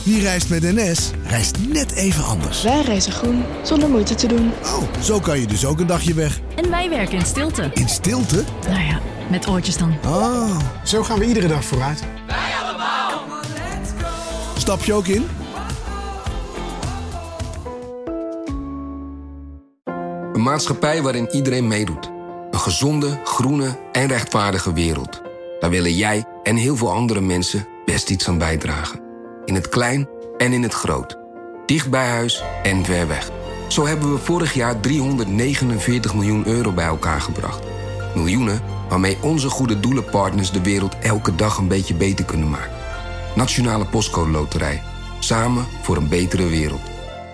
Wie reist met NS, reist net even anders. Wij reizen groen, zonder moeite te doen. Oh, zo kan je dus ook een dagje weg. En wij werken in stilte. In stilte? Nou ja, met oortjes dan. Ah. Zo gaan we iedere dag vooruit. Wij allemaal. Stap je ook in? Een maatschappij waarin iedereen meedoet. Een gezonde, groene en rechtvaardige wereld. Daar willen jij en heel veel andere mensen best iets aan bijdragen. In het klein en in het groot. Dicht bij huis en ver weg. Zo hebben we vorig jaar 349 miljoen euro bij elkaar gebracht. Miljoenen waarmee onze goede doelenpartners de wereld elke dag een beetje beter kunnen maken. Nationale Postcode Loterij. Samen voor een betere wereld.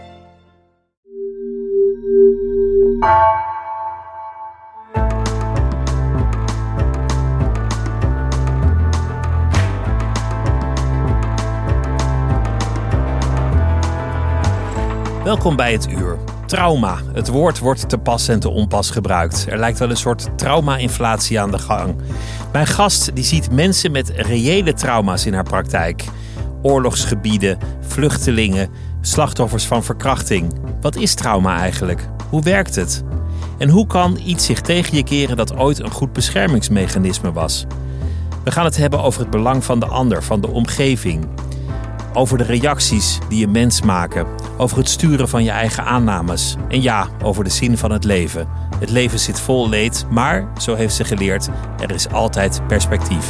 Welkom bij het uur. Trauma. Het woord wordt te pas en te onpas gebruikt. Er lijkt wel een soort trauma-inflatie aan de gang. Mijn gast die ziet mensen met reële trauma's in haar praktijk. Oorlogsgebieden, vluchtelingen, slachtoffers van verkrachting. Wat is trauma eigenlijk? Hoe werkt het? En hoe kan iets zich tegen je keren dat ooit een goed beschermingsmechanisme was? We gaan het hebben over het belang van de ander, van de omgeving. Over de reacties die een mens maken. Over het sturen van je eigen aannames. En ja, over de zin van het leven. Het leven zit vol leed, maar, zo heeft ze geleerd, er is altijd perspectief.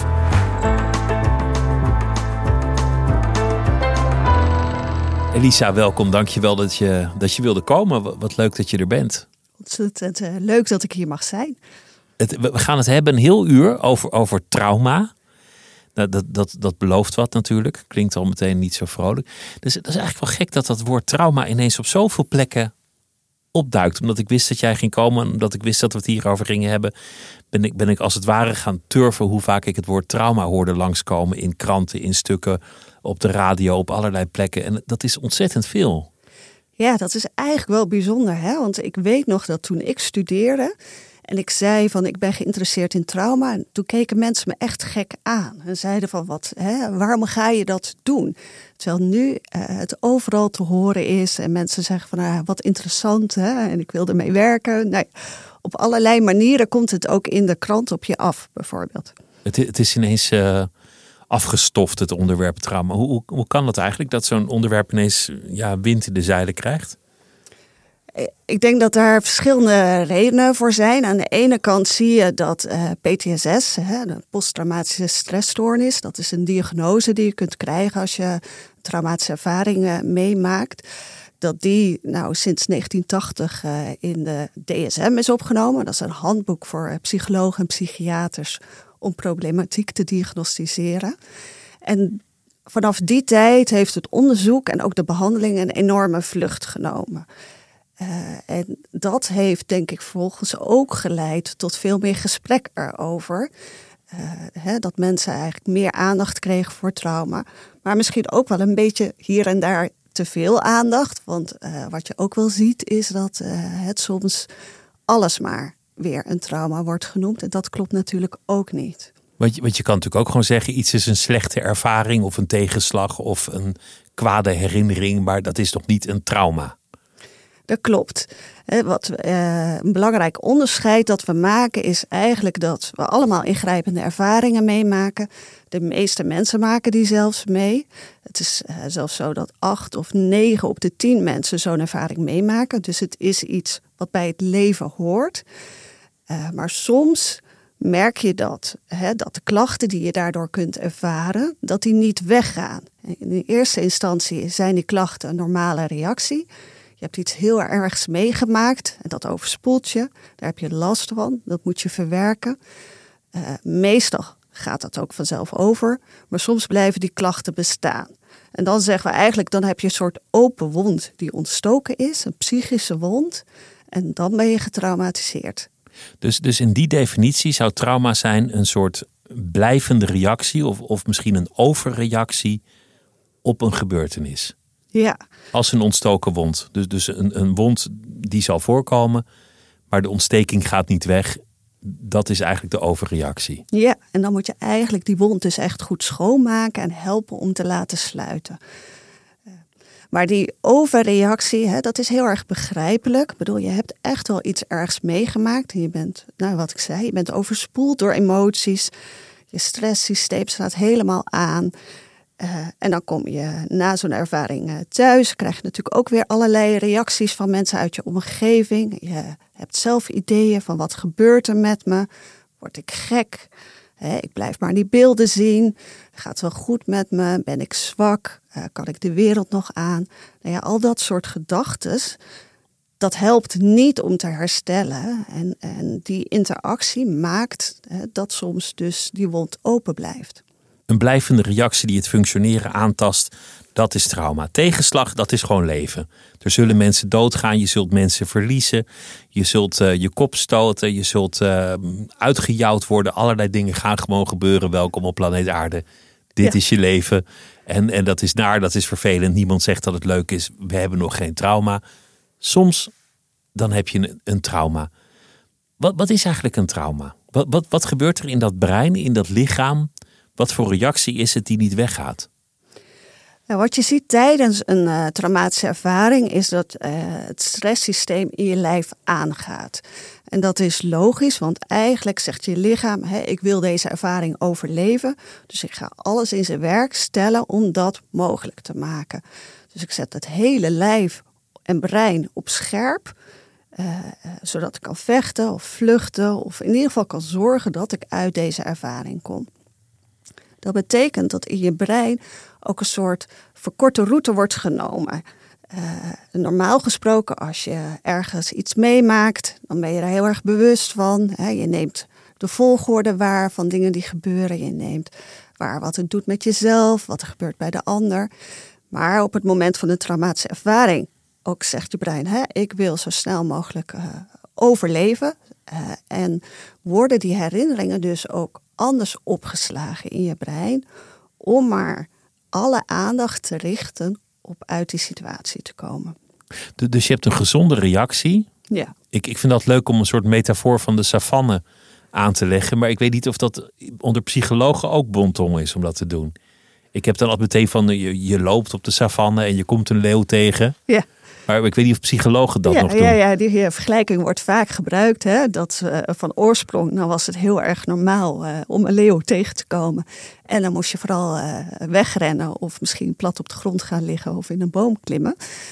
Elisa, welkom. Dank je wel dat je wilde komen. Wat leuk dat je er bent. Ontzettend leuk dat ik hier mag zijn. We gaan het hebben een heel uur over trauma. Dat belooft wat natuurlijk. Klinkt al meteen niet zo vrolijk. Dus dat is eigenlijk wel gek dat woord trauma ineens op zoveel plekken opduikt. Omdat ik wist dat jij ging komen en omdat ik wist dat we het hierover gingen hebben, ben ik als het ware gaan turven hoe vaak ik het woord trauma hoorde langskomen in kranten, in stukken, op de radio, op allerlei plekken. En dat is ontzettend veel. Ja, dat is eigenlijk wel bijzonder, hè? Want ik weet nog dat toen ik studeerde en ik zei van ik ben geïnteresseerd in trauma. En toen keken mensen me echt gek aan. En zeiden van waarom ga je dat doen? Terwijl nu het overal te horen is. En mensen zeggen van wat interessant. Hè? En ik wil ermee werken. Nee, op allerlei manieren komt het ook in de krant op je af bijvoorbeeld. Het is ineens afgestoft, het onderwerp trauma. Hoe kan dat eigenlijk? Dat zo'n onderwerp ineens wind in de zeilen krijgt? Ik denk dat daar verschillende redenen voor zijn. Aan de ene kant zie je dat PTSS, de posttraumatische stressstoornis, dat is een diagnose die je kunt krijgen als je traumatische ervaringen meemaakt. Dat die sinds 1980 in de DSM is opgenomen. Dat is een handboek voor psychologen en psychiaters om problematiek te diagnosticeren. En vanaf die tijd heeft het onderzoek en ook de behandeling een enorme vlucht genomen. En dat heeft denk ik vervolgens ook geleid tot veel meer gesprek erover. Dat mensen eigenlijk meer aandacht kregen voor trauma. Maar misschien ook wel een beetje hier en daar te veel aandacht. Want wat je ook wel ziet is dat het soms alles maar weer een trauma wordt genoemd. En dat klopt natuurlijk ook niet. Want je kan natuurlijk ook gewoon zeggen, iets is een slechte ervaring of een tegenslag of een kwade herinnering, maar dat is nog niet een trauma. Dat klopt. Een belangrijk onderscheid dat we maken is eigenlijk dat we allemaal ingrijpende ervaringen meemaken. De meeste mensen maken die zelfs mee. Het is zelfs zo dat 8 of 9 op de 10 mensen zo'n ervaring meemaken. Dus het is iets wat bij het leven hoort. Maar soms merk je dat de klachten die je daardoor kunt ervaren, dat die niet weggaan. In de eerste instantie zijn die klachten een normale reactie. Je hebt iets heel ergs meegemaakt en dat overspoelt je. Daar heb je last van, dat moet je verwerken. Meestal gaat dat ook vanzelf over, maar soms blijven die klachten bestaan. En dan zeggen we eigenlijk, dan heb je een soort open wond die ontstoken is, een psychische wond. En dan ben je getraumatiseerd. Dus in die definitie zou trauma zijn een soort blijvende reactie of misschien een overreactie op een gebeurtenis. Ja. Als een ontstoken wond. Dus een wond die zal voorkomen, maar de ontsteking gaat niet weg. Dat is eigenlijk de overreactie. Ja, en dan moet je eigenlijk die wond dus echt goed schoonmaken en helpen om te laten sluiten. Maar die overreactie, dat is heel erg begrijpelijk. Ik bedoel, je hebt echt wel iets ergs meegemaakt. En je bent, wat ik zei, je bent overspoeld door emoties. Je stresssysteem staat helemaal aan. En dan kom je na zo'n ervaring thuis. Krijg je natuurlijk ook weer allerlei reacties van mensen uit je omgeving. Je hebt zelf ideeën van wat gebeurt er met me. Word ik gek? Ik blijf maar die beelden zien. Gaat het wel goed met me? Ben ik zwak? Kan ik de wereld nog aan? Al dat soort gedachtes, dat helpt niet om te herstellen. En die interactie maakt dat soms dus die wond open blijft. Een blijvende reactie die het functioneren aantast, dat is trauma. Tegenslag, dat is gewoon leven. Er zullen mensen doodgaan, je zult mensen verliezen. Je zult je kop stoten, je zult uitgejouwd worden. Allerlei dingen gaan gewoon gebeuren. Welkom op planeet Aarde. Dit is je leven. En dat is naar, dat is vervelend. Niemand zegt dat het leuk is. We hebben nog geen trauma. Soms, dan heb je een trauma. Wat is eigenlijk een trauma? Wat gebeurt er in dat brein, in dat lichaam? Wat voor reactie is het die niet weggaat? Wat je ziet tijdens een traumatische ervaring is dat het stresssysteem in je lijf aangaat. En dat is logisch, want eigenlijk zegt je lichaam, ik wil deze ervaring overleven. Dus ik ga alles in zijn werk stellen om dat mogelijk te maken. Dus ik zet het hele lijf en brein op scherp. Zodat ik kan vechten of vluchten of in ieder geval kan zorgen dat ik uit deze ervaring kom. Dat betekent dat in je brein ook een soort verkorte route wordt genomen. Normaal gesproken, als je ergens iets meemaakt, dan ben je er heel erg bewust van. Je neemt de volgorde waar van dingen die gebeuren. Je neemt waar wat het doet met jezelf, wat er gebeurt bij de ander. Maar op het moment van een traumatische ervaring, ook zegt je brein, ik wil zo snel mogelijk overleven. En worden die herinneringen dus ook anders opgeslagen in je brein, om maar alle aandacht te richten op uit die situatie te komen. Dus je hebt een gezonde reactie. Ja. Ik vind dat leuk om een soort metafoor van de savanne aan te leggen. Maar ik weet niet of dat onder psychologen ook bonton is om dat te doen. Ik heb dan altijd meteen van, je loopt op de savanne en je komt een leeuw tegen. Ja. Maar ik weet niet of psychologen dat nog doen. Ja, die vergelijking wordt vaak gebruikt. Dat van oorsprong was het heel erg normaal om een leeuw tegen te komen. En dan moest je vooral wegrennen of misschien plat op de grond gaan liggen of in een boom klimmen.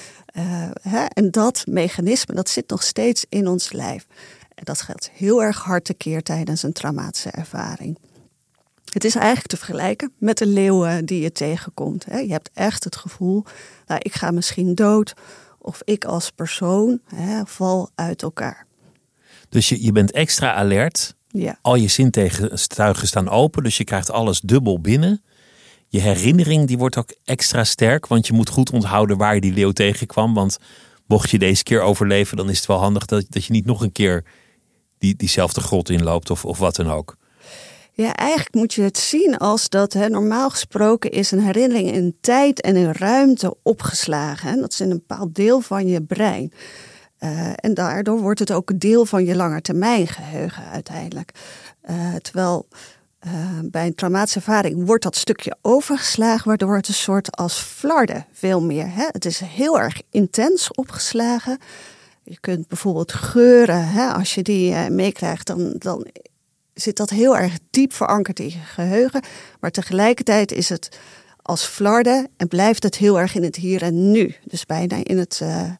En dat mechanisme, dat zit nog steeds in ons lijf. En dat geldt heel erg hard tekeer tijdens een traumatische ervaring. Het is eigenlijk te vergelijken met de leeuw die je tegenkomt. Je hebt echt het gevoel, ik ga misschien dood. Of ik als persoon val uit elkaar. Dus je bent extra alert. Ja. Al je zintuigen staan open. Dus je krijgt alles dubbel binnen. Je herinnering die wordt ook extra sterk. Want je moet goed onthouden waar je die leeuw tegenkwam. Want mocht je deze keer overleven, dan is het wel handig dat je niet nog een keer diezelfde grot inloopt of wat dan ook. Ja, eigenlijk moet je het zien als dat normaal gesproken is een herinnering in tijd en in ruimte opgeslagen. Dat is in een bepaald deel van je brein. En daardoor wordt het ook een deel van je langetermijngeheugen uiteindelijk. Terwijl bij een traumatische ervaring wordt dat stukje overgeslagen, waardoor het een soort als flarden veel meer. Het is heel erg intens opgeslagen. Je kunt bijvoorbeeld geuren, als je die meekrijgt, dan zit dat heel erg diep verankerd in je geheugen. Maar tegelijkertijd is het als flarden en blijft het heel erg in het hier en nu. Dus bijna in het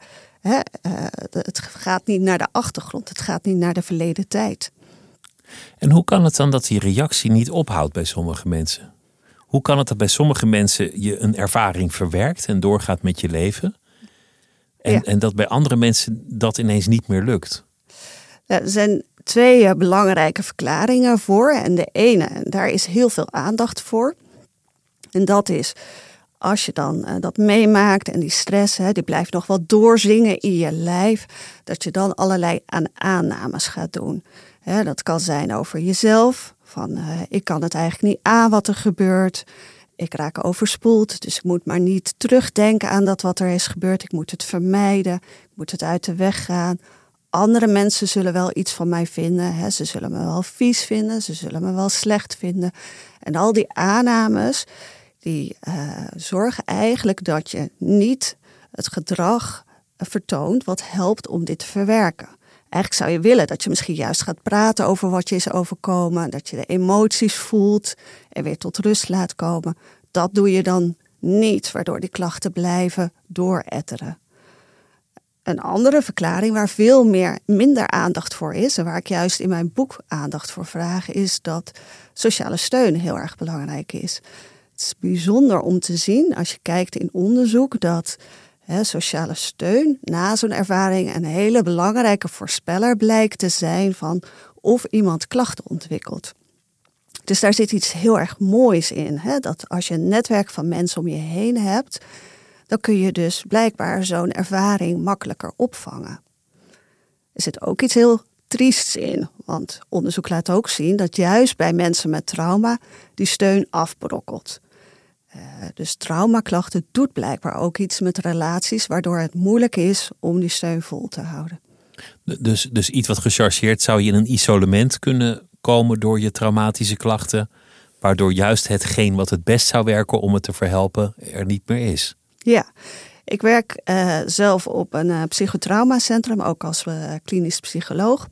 gaat niet naar de achtergrond. Het gaat niet naar de verleden tijd. En hoe kan het dan dat die reactie niet ophoudt bij sommige mensen? Hoe kan het dat bij sommige mensen je een ervaring verwerkt en doorgaat met je leven? En dat bij andere mensen dat ineens niet meer lukt? Er zijn twee belangrijke verklaringen voor. En de ene, daar is heel veel aandacht voor. En dat is, als je dan dat meemaakt en die stress, die blijft nog wel doorzingen in je lijf, dat je dan allerlei aannames gaat doen. Dat kan zijn over jezelf, van ik kan het eigenlijk niet aan wat er gebeurt. Ik raak overspoeld, dus ik moet maar niet terugdenken aan dat wat er is gebeurd. Ik moet het vermijden, ik moet het uit de weg gaan. Andere mensen zullen wel iets van mij vinden. Ze zullen me wel vies vinden, ze zullen me wel slecht vinden. En al die aannames, die zorgen eigenlijk dat je niet het gedrag vertoont wat helpt om dit te verwerken. Eigenlijk zou je willen dat je misschien juist gaat praten over wat je is overkomen, dat je de emoties voelt en weer tot rust laat komen. Dat doe je dan niet, waardoor die klachten blijven dooretteren. Een andere verklaring waar minder aandacht voor is, en waar ik juist in mijn boek aandacht voor vraag, is dat sociale steun heel erg belangrijk is. Het is bijzonder om te zien, als je kijkt in onderzoek, dat sociale steun na zo'n ervaring een hele belangrijke voorspeller blijkt te zijn van of iemand klachten ontwikkelt. Dus daar zit iets heel erg moois in. Dat als je een netwerk van mensen om je heen hebt, dan kun je dus blijkbaar zo'n ervaring makkelijker opvangen. Er zit ook iets heel triests in, want onderzoek laat ook zien dat juist bij mensen met trauma die steun afbrokkelt. Dus traumaklachten doet blijkbaar ook iets met relaties, waardoor het moeilijk is om die steun vol te houden. Dus iets wat gechargeerd, zou je in een isolement kunnen komen door je traumatische klachten, waardoor juist hetgeen wat het best zou werken om het te verhelpen er niet meer is. Ja, ik werk zelf op een psychotraumacentrum, ook als klinisch psycholoog.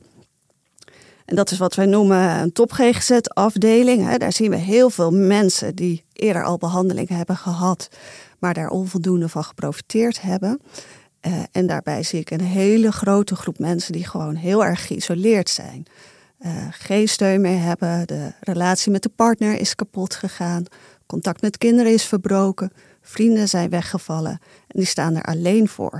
En dat is wat wij noemen een top GGZ-afdeling. Daar zien we heel veel mensen die eerder al behandeling hebben gehad, maar daar onvoldoende van geprofiteerd hebben. En daarbij zie ik een hele grote groep mensen die gewoon heel erg geïsoleerd zijn. Geen steun meer hebben, de relatie met de partner is kapot gegaan, contact met kinderen is verbroken, vrienden zijn weggevallen en die staan er alleen voor.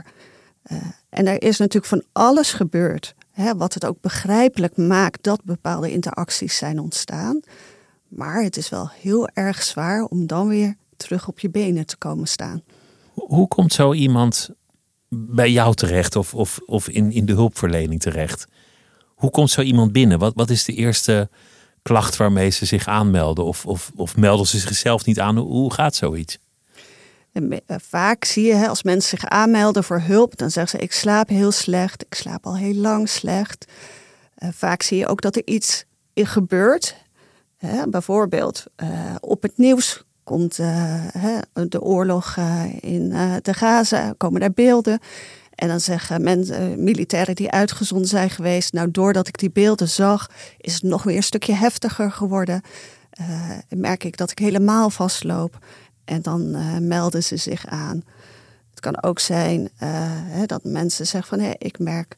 En er is natuurlijk van alles gebeurd, wat het ook begrijpelijk maakt dat bepaalde interacties zijn ontstaan. Maar het is wel heel erg zwaar om dan weer terug op je benen te komen staan. Hoe komt zo iemand bij jou terecht of in de hulpverlening terecht? Hoe komt zo iemand binnen? Wat is de eerste klacht waarmee ze zich aanmelden? Of melden ze zichzelf niet aan? Hoe gaat zoiets? En vaak zie je, als mensen zich aanmelden voor hulp, dan zeggen ze: ik slaap heel slecht, ik slaap al heel lang slecht. Vaak zie je ook dat er iets gebeurt. Bijvoorbeeld op het nieuws komt de oorlog in de Gaza, komen daar beelden. En dan zeggen militairen die uitgezonden zijn geweest: nou, doordat ik die beelden zag, is het nog weer een stukje heftiger geworden. Merk ik dat ik helemaal vastloop. En dan melden ze zich aan. Het kan ook zijn dat mensen zeggen van: ik merk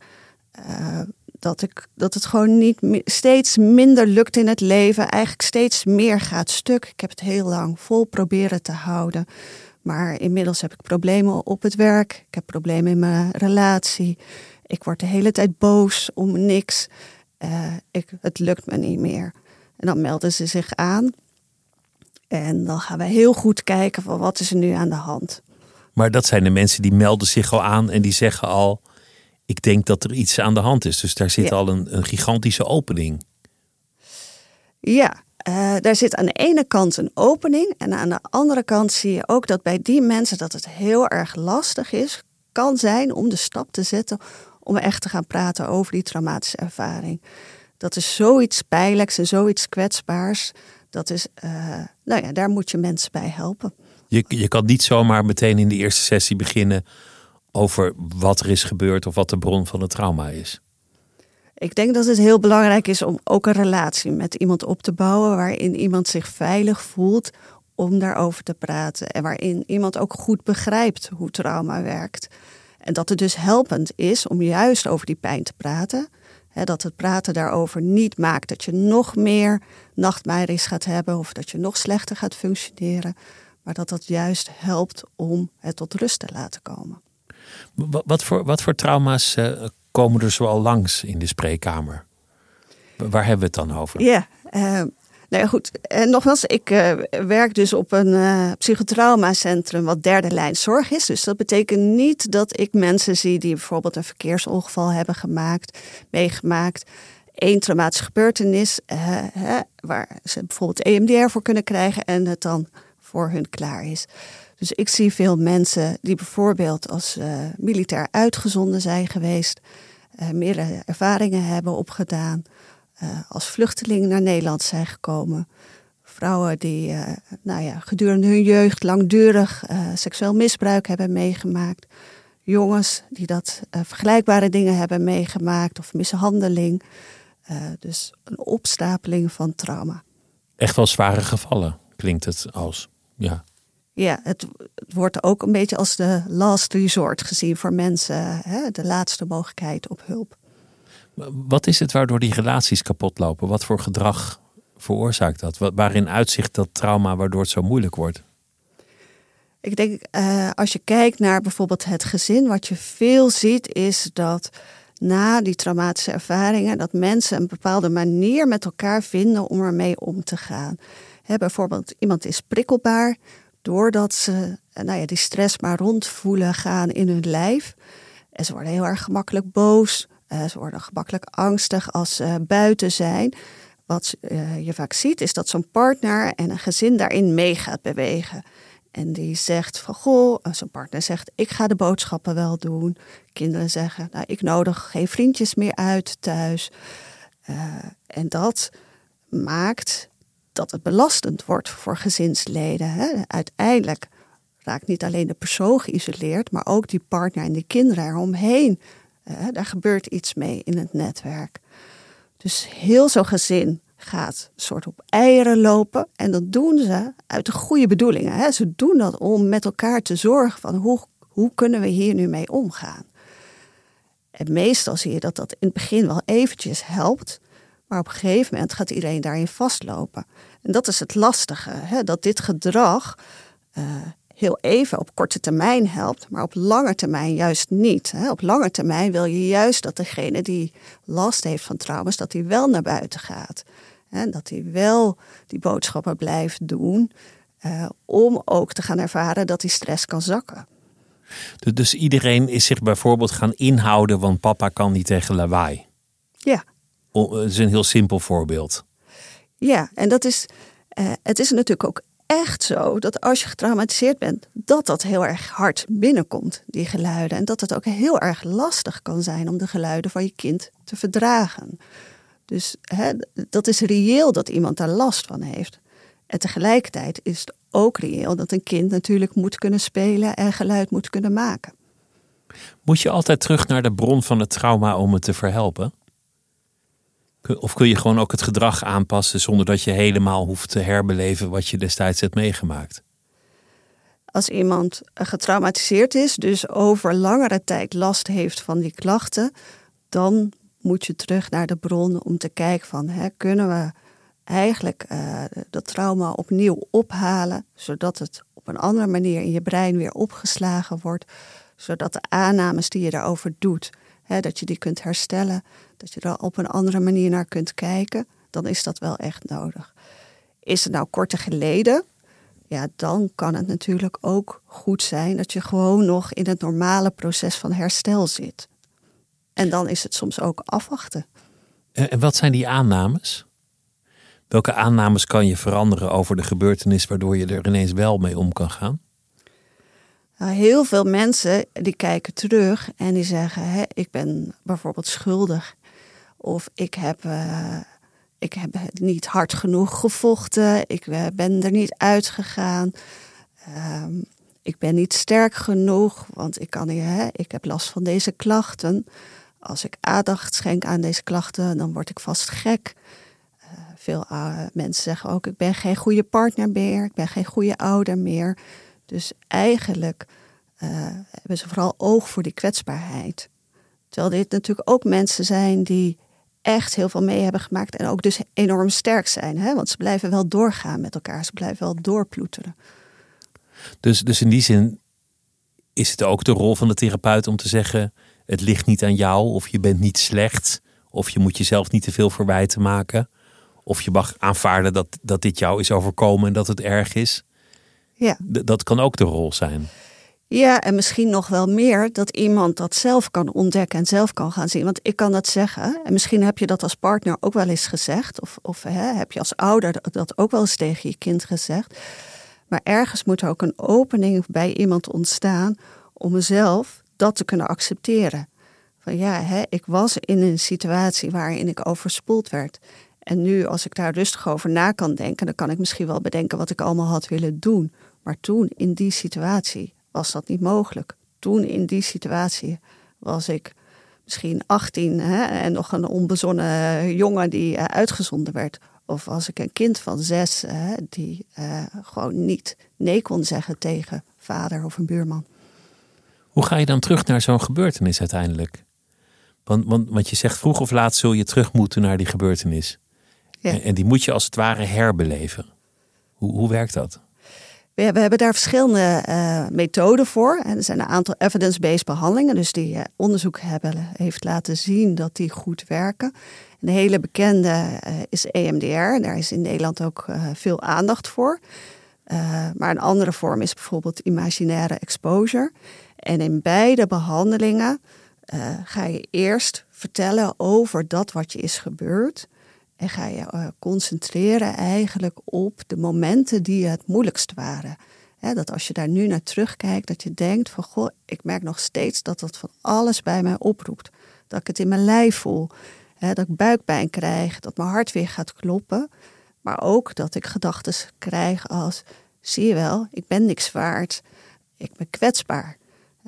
dat het gewoon steeds minder lukt in het leven. Eigenlijk steeds meer gaat stuk. Ik heb het heel lang vol proberen te houden. Maar inmiddels heb ik problemen op het werk. Ik heb problemen in mijn relatie. Ik word de hele tijd boos om niks. Het lukt me niet meer. En dan melden ze zich aan. En dan gaan we heel goed kijken van wat is er nu aan de hand. Maar dat zijn de mensen die melden zich al aan en die zeggen al: ik denk dat er iets aan de hand is. Dus daar zit al een gigantische opening. Ja, daar zit aan de ene kant een opening. En aan de andere kant zie je ook dat bij die mensen dat het heel erg lastig kan zijn om de stap te zetten om echt te gaan praten over die traumatische ervaring. Dat is zoiets pijnlijks en zoiets kwetsbaars. Dat is, daar moet je mensen bij helpen. Je kan niet zomaar meteen in de eerste sessie beginnen over wat er is gebeurd of wat de bron van het trauma is. Ik denk dat het heel belangrijk is om ook een relatie met iemand op te bouwen waarin iemand zich veilig voelt om daarover te praten. En waarin iemand ook goed begrijpt hoe trauma werkt. En dat het dus helpend is om juist over die pijn te praten. Dat het praten daarover niet maakt dat je nog meer nachtmerries gaat hebben of dat je nog slechter gaat functioneren. Maar dat dat juist helpt om het tot rust te laten komen. Wat voor trauma's komen er zoal langs in de spreekkamer? Waar hebben we het dan over? Ja, goed. Nogmaals, ik werk dus op een psychotraumacentrum wat derde lijn zorg is. Dus dat betekent niet dat ik mensen zie die bijvoorbeeld een verkeersongeval hebben meegemaakt. Eén traumatische gebeurtenis waar ze bijvoorbeeld EMDR voor kunnen krijgen en het dan voor hun klaar is. Dus ik zie veel mensen die bijvoorbeeld als militair uitgezonden zijn geweest, meerdere ervaringen hebben opgedaan, als vluchteling naar Nederland zijn gekomen. Vrouwen die gedurende hun jeugd langdurig seksueel misbruik hebben meegemaakt. jongens die dat vergelijkbare dingen hebben meegemaakt of mishandeling. Dus een opstapeling van trauma. Echt wel zware gevallen, klinkt het als. Ja. Ja, het wordt ook een beetje als de last resort gezien voor mensen. De laatste mogelijkheid op hulp. Wat is het waardoor die relaties kapot lopen? Wat voor gedrag veroorzaakt dat? Waarin uitzicht dat trauma waardoor het zo moeilijk wordt? Ik denk, als je kijkt naar bijvoorbeeld het gezin, wat je veel ziet is dat na die traumatische ervaringen, dat mensen een bepaalde manier met elkaar vinden om ermee om te gaan. Bijvoorbeeld iemand is prikkelbaar, doordat ze die stress maar rondvoelen gaan in hun lijf. En ze worden heel erg gemakkelijk boos, ze worden gemakkelijk angstig als ze buiten zijn. Wat je vaak ziet is dat zo'n partner en een gezin daarin mee gaat bewegen. En die zegt van, zijn partner zegt, ik ga de boodschappen wel doen. Kinderen zeggen, ik nodig geen vriendjes meer uit thuis. En dat maakt dat het belastend wordt voor gezinsleden. Hè. Uiteindelijk raakt niet alleen de persoon geïsoleerd, maar ook die partner en die kinderen eromheen. Daar gebeurt iets mee in het netwerk. Dus heel zo'n gezin gaat een soort op eieren lopen. En dat doen ze uit de goede bedoelingen. Hè. Ze doen dat om met elkaar te zorgen van hoe kunnen we hier nu mee omgaan. En meestal zie je dat in het begin wel eventjes helpt. Maar op een gegeven moment gaat iedereen daarin vastlopen. En dat is het lastige. Hè, dat dit gedrag heel even op korte termijn helpt. Maar op lange termijn juist niet. Hè. Op lange termijn wil je juist dat degene die last heeft van trauma's, dat hij wel naar buiten gaat. En dat hij wel die boodschappen blijft doen. Om ook te gaan ervaren dat die stress kan zakken. Dus iedereen is zich bijvoorbeeld gaan inhouden, want papa kan niet tegen lawaai. Ja. Dat is een heel simpel voorbeeld. Ja, en het is natuurlijk ook echt zo dat als je getraumatiseerd bent, dat heel erg hard binnenkomt, die geluiden. En dat het ook heel erg lastig kan zijn om de geluiden van je kind te verdragen. Dus dat is reëel dat iemand daar last van heeft. En tegelijkertijd is het ook reëel dat een kind natuurlijk moet kunnen spelen en geluid moet kunnen maken. Moet je altijd terug naar de bron van het trauma om het te verhelpen? Of kun je gewoon ook het gedrag aanpassen zonder dat je helemaal hoeft te herbeleven wat je destijds hebt meegemaakt? Als iemand getraumatiseerd is, dus over langere tijd last heeft van die klachten, dan moet je terug naar de bron om te kijken van, kunnen we eigenlijk dat trauma opnieuw ophalen, zodat het op een andere manier in je brein weer opgeslagen wordt, zodat de aannames die je daarover doet, dat je die kunt herstellen, dat je er op een andere manier naar kunt kijken, dan is dat wel echt nodig. Is het nou korter geleden? Ja, dan kan het natuurlijk ook goed zijn dat je gewoon nog in het normale proces van herstel zit. En dan is het soms ook afwachten. En wat zijn die aannames? Welke aannames kan je veranderen over de gebeurtenis waardoor je er ineens wel mee om kan gaan? Nou, heel veel mensen die kijken terug en die zeggen, ik ben bijvoorbeeld schuldig. Of ik heb niet hard genoeg gevochten. Ik ben er niet uitgegaan. Ik ben niet sterk genoeg, want ik heb last van deze klachten. Als ik aandacht schenk aan deze klachten, dan word ik vast gek. Veel mensen zeggen ook, ik ben geen goede partner meer. Ik ben geen goede ouder meer. Dus eigenlijk hebben ze vooral oog voor die kwetsbaarheid. Terwijl dit natuurlijk ook mensen zijn die echt heel veel mee hebben gemaakt en ook dus enorm sterk zijn. Want ze blijven wel doorgaan met elkaar. Ze blijven wel doorploeteren. Dus in die zin is het ook de rol van de therapeut om te zeggen, het ligt niet aan jou, of je bent niet slecht, of je moet jezelf niet te veel verwijten maken, of je mag aanvaarden dat dit jou is overkomen en dat het erg is. Ja. Dat kan ook de rol zijn. Ja, en misschien nog wel meer dat iemand dat zelf kan ontdekken en zelf kan gaan zien. Want ik kan dat zeggen, en misschien heb je dat als partner ook wel eens gezegd, of heb je als ouder dat ook wel eens tegen je kind gezegd. Maar ergens moet er ook een opening bij iemand ontstaan om zelf dat te kunnen accepteren. Van ik was in een situatie waarin ik overspoeld werd. En nu, als ik daar rustig over na kan denken, dan kan ik misschien wel bedenken wat ik allemaal had willen doen. Maar toen, in die situatie, was dat niet mogelijk. toen in die situatie was ik misschien 18 en nog een onbezonnen jongen die uitgezonden werd. Of was ik een kind van 6 die gewoon niet nee kon zeggen tegen vader of een buurman. Hoe ga je dan terug naar zo'n gebeurtenis uiteindelijk? Want je zegt vroeg of laat zul je terug moeten naar die gebeurtenis. Ja. En die moet je als het ware herbeleven. Hoe werkt dat? We hebben daar verschillende methoden voor. En er zijn een aantal evidence-based behandelingen. Dus die onderzoek heeft laten zien dat die goed werken. Een hele bekende is EMDR. En daar is in Nederland ook veel aandacht voor. Maar een andere vorm is bijvoorbeeld imaginaire exposure. En in beide behandelingen ga je eerst vertellen over dat wat je is gebeurd. En ga je concentreren eigenlijk op de momenten die het moeilijkst waren. Dat als je daar nu naar terugkijkt, dat je denkt van goh, ik merk nog steeds dat dat van alles bij mij oproept. Dat ik het in mijn lijf voel. Dat ik buikpijn krijg, dat mijn hart weer gaat kloppen. Maar ook dat ik gedachten krijg als, zie je wel, ik ben niks waard. Ik ben kwetsbaar.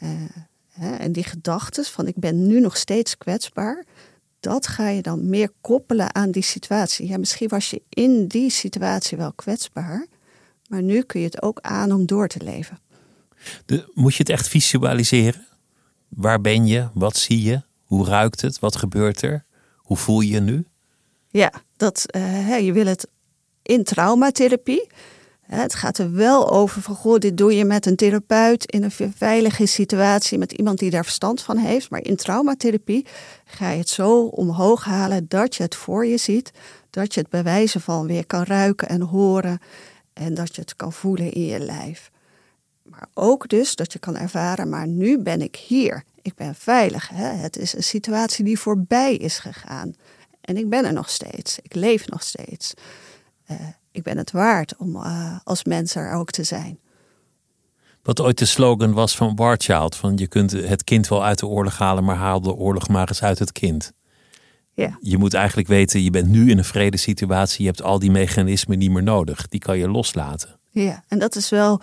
En die gedachten van ik ben nu nog steeds kwetsbaar, dat ga je dan meer koppelen aan die situatie. Ja, misschien was je in die situatie wel kwetsbaar, maar nu kun je het ook aan om door te leven. Moet je het echt visualiseren? Waar ben je? Wat zie je? Hoe ruikt het? Wat gebeurt er? Hoe voel je je nu? Ja, je wil het in traumatherapie. Het gaat er wel over van, goh, dit doe je met een therapeut in een veilige situatie met iemand die daar verstand van heeft. Maar in traumatherapie ga je het zo omhoog halen dat je het voor je ziet. Dat je het bij wijze van weer kan ruiken en horen. En dat je het kan voelen in je lijf. Maar ook dus dat je kan ervaren, maar nu ben ik hier. Ik ben veilig. Het is een situatie die voorbij is gegaan. En ik ben er nog steeds. Ik leef nog steeds. Ik ben het waard om als mens er ook te zijn. Wat ooit de slogan was van War Child. Van je kunt het kind wel uit de oorlog halen, maar haal de oorlog maar eens uit het kind. Ja. Je moet eigenlijk weten, je bent nu in een vredesituatie. Je hebt al die mechanismen niet meer nodig. Die kan je loslaten. Ja, en dat is wel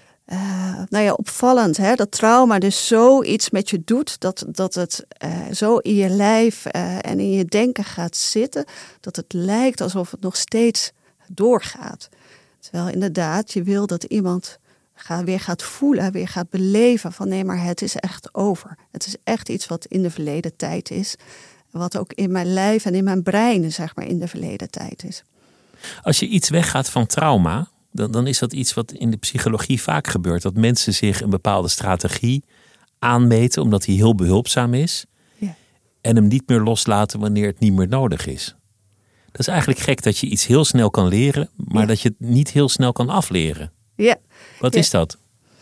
opvallend. Dat trauma dus zoiets met je doet. Dat het zo in je lijf en in je denken gaat zitten. Dat het lijkt alsof het nog steeds doorgaat. Terwijl inderdaad je wil dat iemand weer gaat voelen, weer gaat beleven van nee, maar het is echt over. Het is echt iets wat in de verleden tijd is. Wat ook in mijn lijf en in mijn brein, zeg maar, in de verleden tijd is. Als je iets weggaat van trauma, dan is dat iets wat in de psychologie vaak gebeurt. Dat mensen zich een bepaalde strategie aanmeten, omdat die heel behulpzaam is. Ja. En hem niet meer loslaten wanneer het niet meer nodig is. Dat is eigenlijk gek dat je iets heel snel kan leren, maar dat je het niet heel snel kan afleren. Ja. Wat is dat?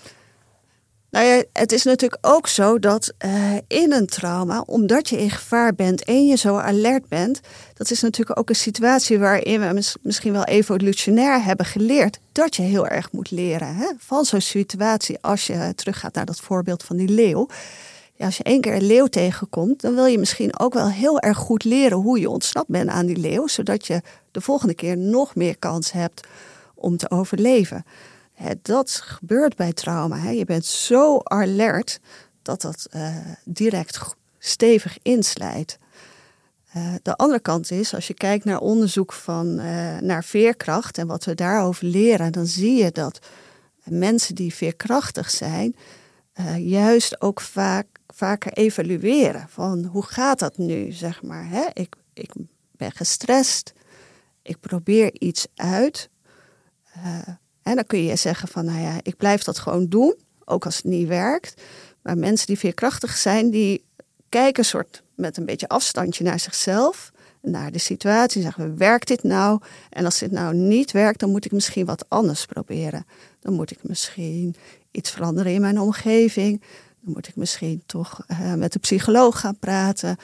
Nou ja, het is natuurlijk ook zo dat in een trauma, omdat je in gevaar bent en je zo alert bent, dat is natuurlijk ook een situatie waarin we misschien wel evolutionair hebben geleerd dat je heel erg moet leren. Van zo'n situatie, als je teruggaat naar dat voorbeeld van die leeuw. Ja, als je 1 keer een leeuw tegenkomt, dan wil je misschien ook wel heel erg goed leren hoe je ontsnapt bent aan die leeuw, zodat je de volgende keer nog meer kans hebt om te overleven. Dat gebeurt bij trauma. Je bent zo alert dat dat direct stevig inslijt. De andere kant is, als je kijkt naar onderzoek naar veerkracht en wat we daarover leren, dan zie je dat mensen die veerkrachtig zijn, juist ook vaker evalueren van hoe gaat dat nu, zeg maar. Ik ben gestrest, ik probeer iets uit. En dan kun je zeggen van, nou ja, ik blijf dat gewoon doen, ook als het niet werkt. Maar mensen die veerkrachtig zijn, die kijken soort met een beetje afstandje naar zichzelf, naar de situatie. Zeggen, werkt dit nou? En als dit nou niet werkt, dan moet ik misschien wat anders proberen. Dan moet ik misschien iets veranderen in mijn omgeving. Dan moet ik misschien toch met de psycholoog gaan praten.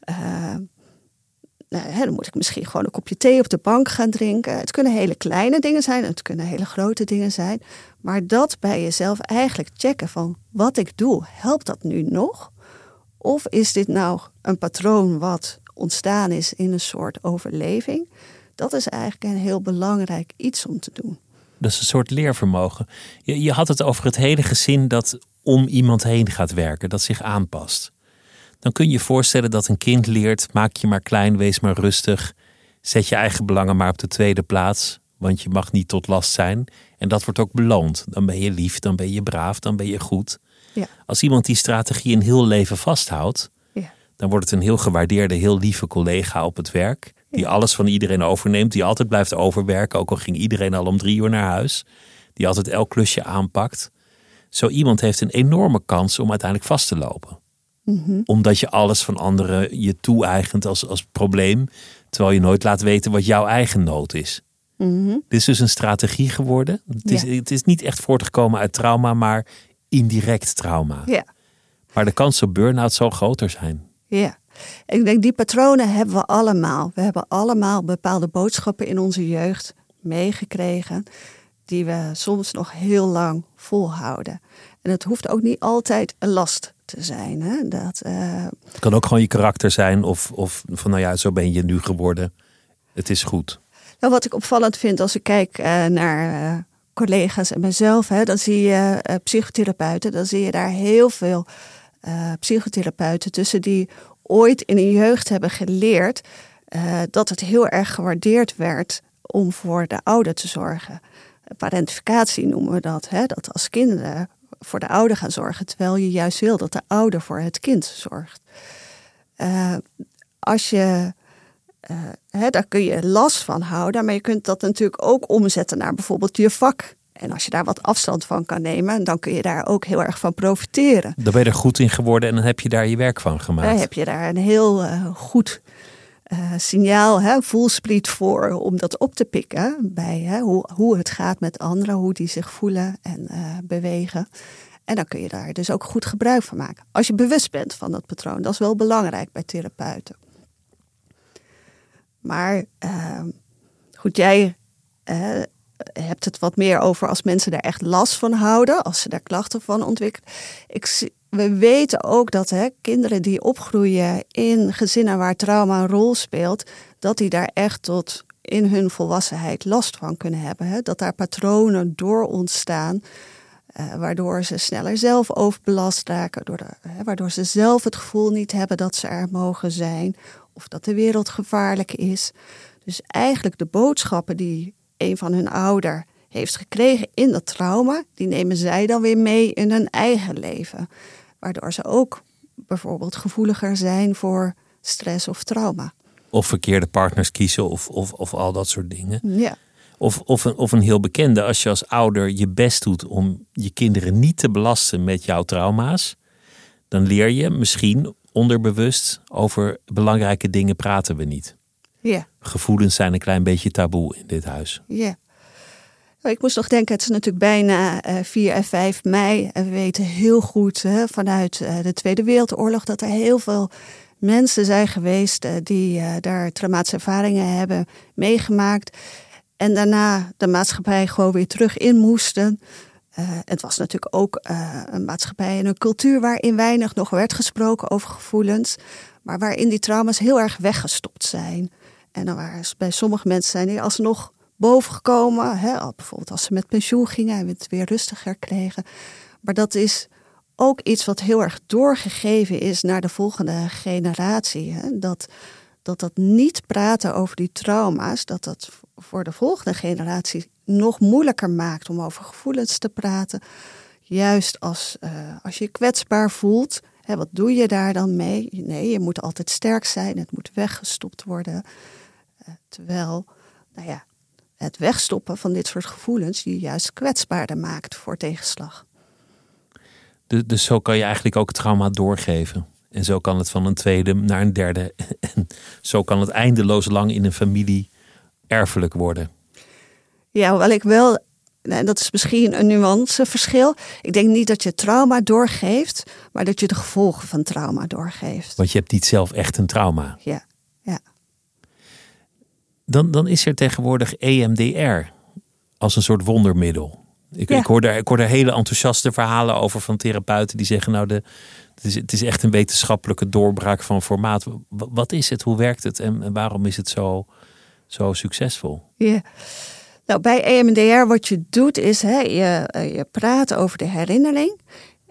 Dan moet ik misschien gewoon een kopje thee op de bank gaan drinken. Het kunnen hele kleine dingen zijn, het kunnen hele grote dingen zijn. Maar dat bij jezelf eigenlijk checken van wat ik doe, helpt dat nu nog? Of is dit nou een patroon wat ontstaan is in een soort overleving? Dat is eigenlijk een heel belangrijk iets om te doen. Dat is een soort leervermogen. Je had het over het hele gezin dat om iemand heen gaat werken, dat zich aanpast. Dan kun je je voorstellen dat een kind leert, maak je maar klein, wees maar rustig. Zet je eigen belangen maar op de tweede plaats, want je mag niet tot last zijn. En dat wordt ook beloond. Dan ben je lief, dan ben je braaf, dan ben je goed. Ja. Als iemand die strategie een heel leven vasthoudt, dan wordt het een heel gewaardeerde, heel lieve collega op het werk. Die alles van iedereen overneemt, die altijd blijft overwerken, ook al ging iedereen al om 3 uur naar huis. Die altijd elk klusje aanpakt. Zo iemand heeft een enorme kans om uiteindelijk vast te lopen. Mm-hmm. Omdat je alles van anderen je toe-eigent als probleem, terwijl je nooit laat weten wat jouw eigen nood is. Mm-hmm. Dit is dus een strategie geworden. Het is niet echt voortgekomen uit trauma, maar indirect trauma. Ja. Maar de kans op burn-out zal groter zijn. Ja, ik denk die patronen hebben we allemaal. We hebben allemaal bepaalde boodschappen in onze jeugd meegekregen die we soms nog heel lang volhouden. En het hoeft ook niet altijd een last te zijn. Hè? Het kan ook gewoon je karakter zijn of van nou ja, zo ben je nu geworden. Het is goed. Nou, wat ik opvallend vind als ik kijk naar collega's en mezelf, dan zie je psychotherapeuten, dan zie je daar heel veel psychotherapeuten tussen die ooit in hun jeugd hebben geleerd dat het heel erg gewaardeerd werd om voor de ouder te zorgen. Parentificatie noemen we dat. Dat als kinderen voor de ouder gaan zorgen, terwijl je juist wil dat de ouder voor het kind zorgt. Daar kun je last van houden, maar je kunt dat natuurlijk ook omzetten naar bijvoorbeeld je vak. En als je daar wat afstand van kan nemen, dan kun je daar ook heel erg van profiteren. Dan ben je er goed in geworden en dan heb je daar je werk van gemaakt. Dan heb je daar een heel goed signaal, voelspriet voor om dat op te pikken. Bij hoe het gaat met anderen, hoe die zich voelen en bewegen. En dan kun je daar dus ook goed gebruik van maken. Als je bewust bent van dat patroon, dat is wel belangrijk bij therapeuten. Maar goed, jij hebt het wat meer over als mensen daar echt last van houden, als ze daar klachten van ontwikkelen. We weten ook dat kinderen die opgroeien in gezinnen waar trauma een rol speelt, dat die daar echt tot in hun volwassenheid last van kunnen hebben. Dat daar patronen door ontstaan, waardoor ze sneller zelf overbelast raken, waardoor ze zelf het gevoel niet hebben dat ze er mogen zijn of dat de wereld gevaarlijk is. Dus eigenlijk de boodschappen die een van hun ouder heeft gekregen in dat trauma, die nemen zij dan weer mee in hun eigen leven. Waardoor ze ook bijvoorbeeld gevoeliger zijn voor stress of trauma. Of verkeerde partners kiezen of al dat soort dingen. Ja. Of een heel bekende, als je als ouder je best doet om je kinderen niet te belasten met jouw trauma's, dan leer je misschien onderbewust over belangrijke dingen praten we niet. Ja. Gevoelens zijn een klein beetje taboe in dit huis. Ja. Ik moest nog denken, het is natuurlijk bijna 4 en 5 mei. En we weten heel goed vanuit de Tweede Wereldoorlog dat er heel veel mensen zijn geweest die daar traumatische ervaringen hebben meegemaakt. En daarna de maatschappij gewoon weer terug in moesten. Het was natuurlijk ook een maatschappij en een cultuur waarin weinig nog werd gesproken over gevoelens. Maar waarin die trauma's heel erg weggestopt zijn. En dan waren bij sommige mensen zijn die alsnog bovengekomen. Bijvoorbeeld als ze met pensioen gingen en het weer rustiger kregen. Maar dat is ook iets wat heel erg doorgegeven is naar de volgende generatie. Dat niet praten over die trauma's, dat voor de volgende generatie nog moeilijker maakt om over gevoelens te praten. Juist als je kwetsbaar voelt, wat doe je daar dan mee? Nee, je moet altijd sterk zijn, het moet weggestopt worden. Terwijl, het wegstoppen van dit soort gevoelens je juist kwetsbaarder maakt voor tegenslag. Dus zo kan je eigenlijk ook het trauma doorgeven. En zo kan het van een tweede naar een derde. En zo kan het eindeloos lang in een familie erfelijk worden. Ja, hoewel ik wel, dat is misschien een nuanceverschil. Ik denk niet dat je trauma doorgeeft, maar dat je de gevolgen van trauma doorgeeft. Want je hebt niet zelf echt een trauma. Ja. Dan is er tegenwoordig EMDR als een soort wondermiddel. Ik hoor daar hele enthousiaste verhalen over van therapeuten die zeggen, het is echt een wetenschappelijke doorbraak van formaat. Wat is het? Hoe werkt het? En waarom is het zo succesvol? Ja. Nou, bij EMDR wat je doet is, je praat over de herinnering.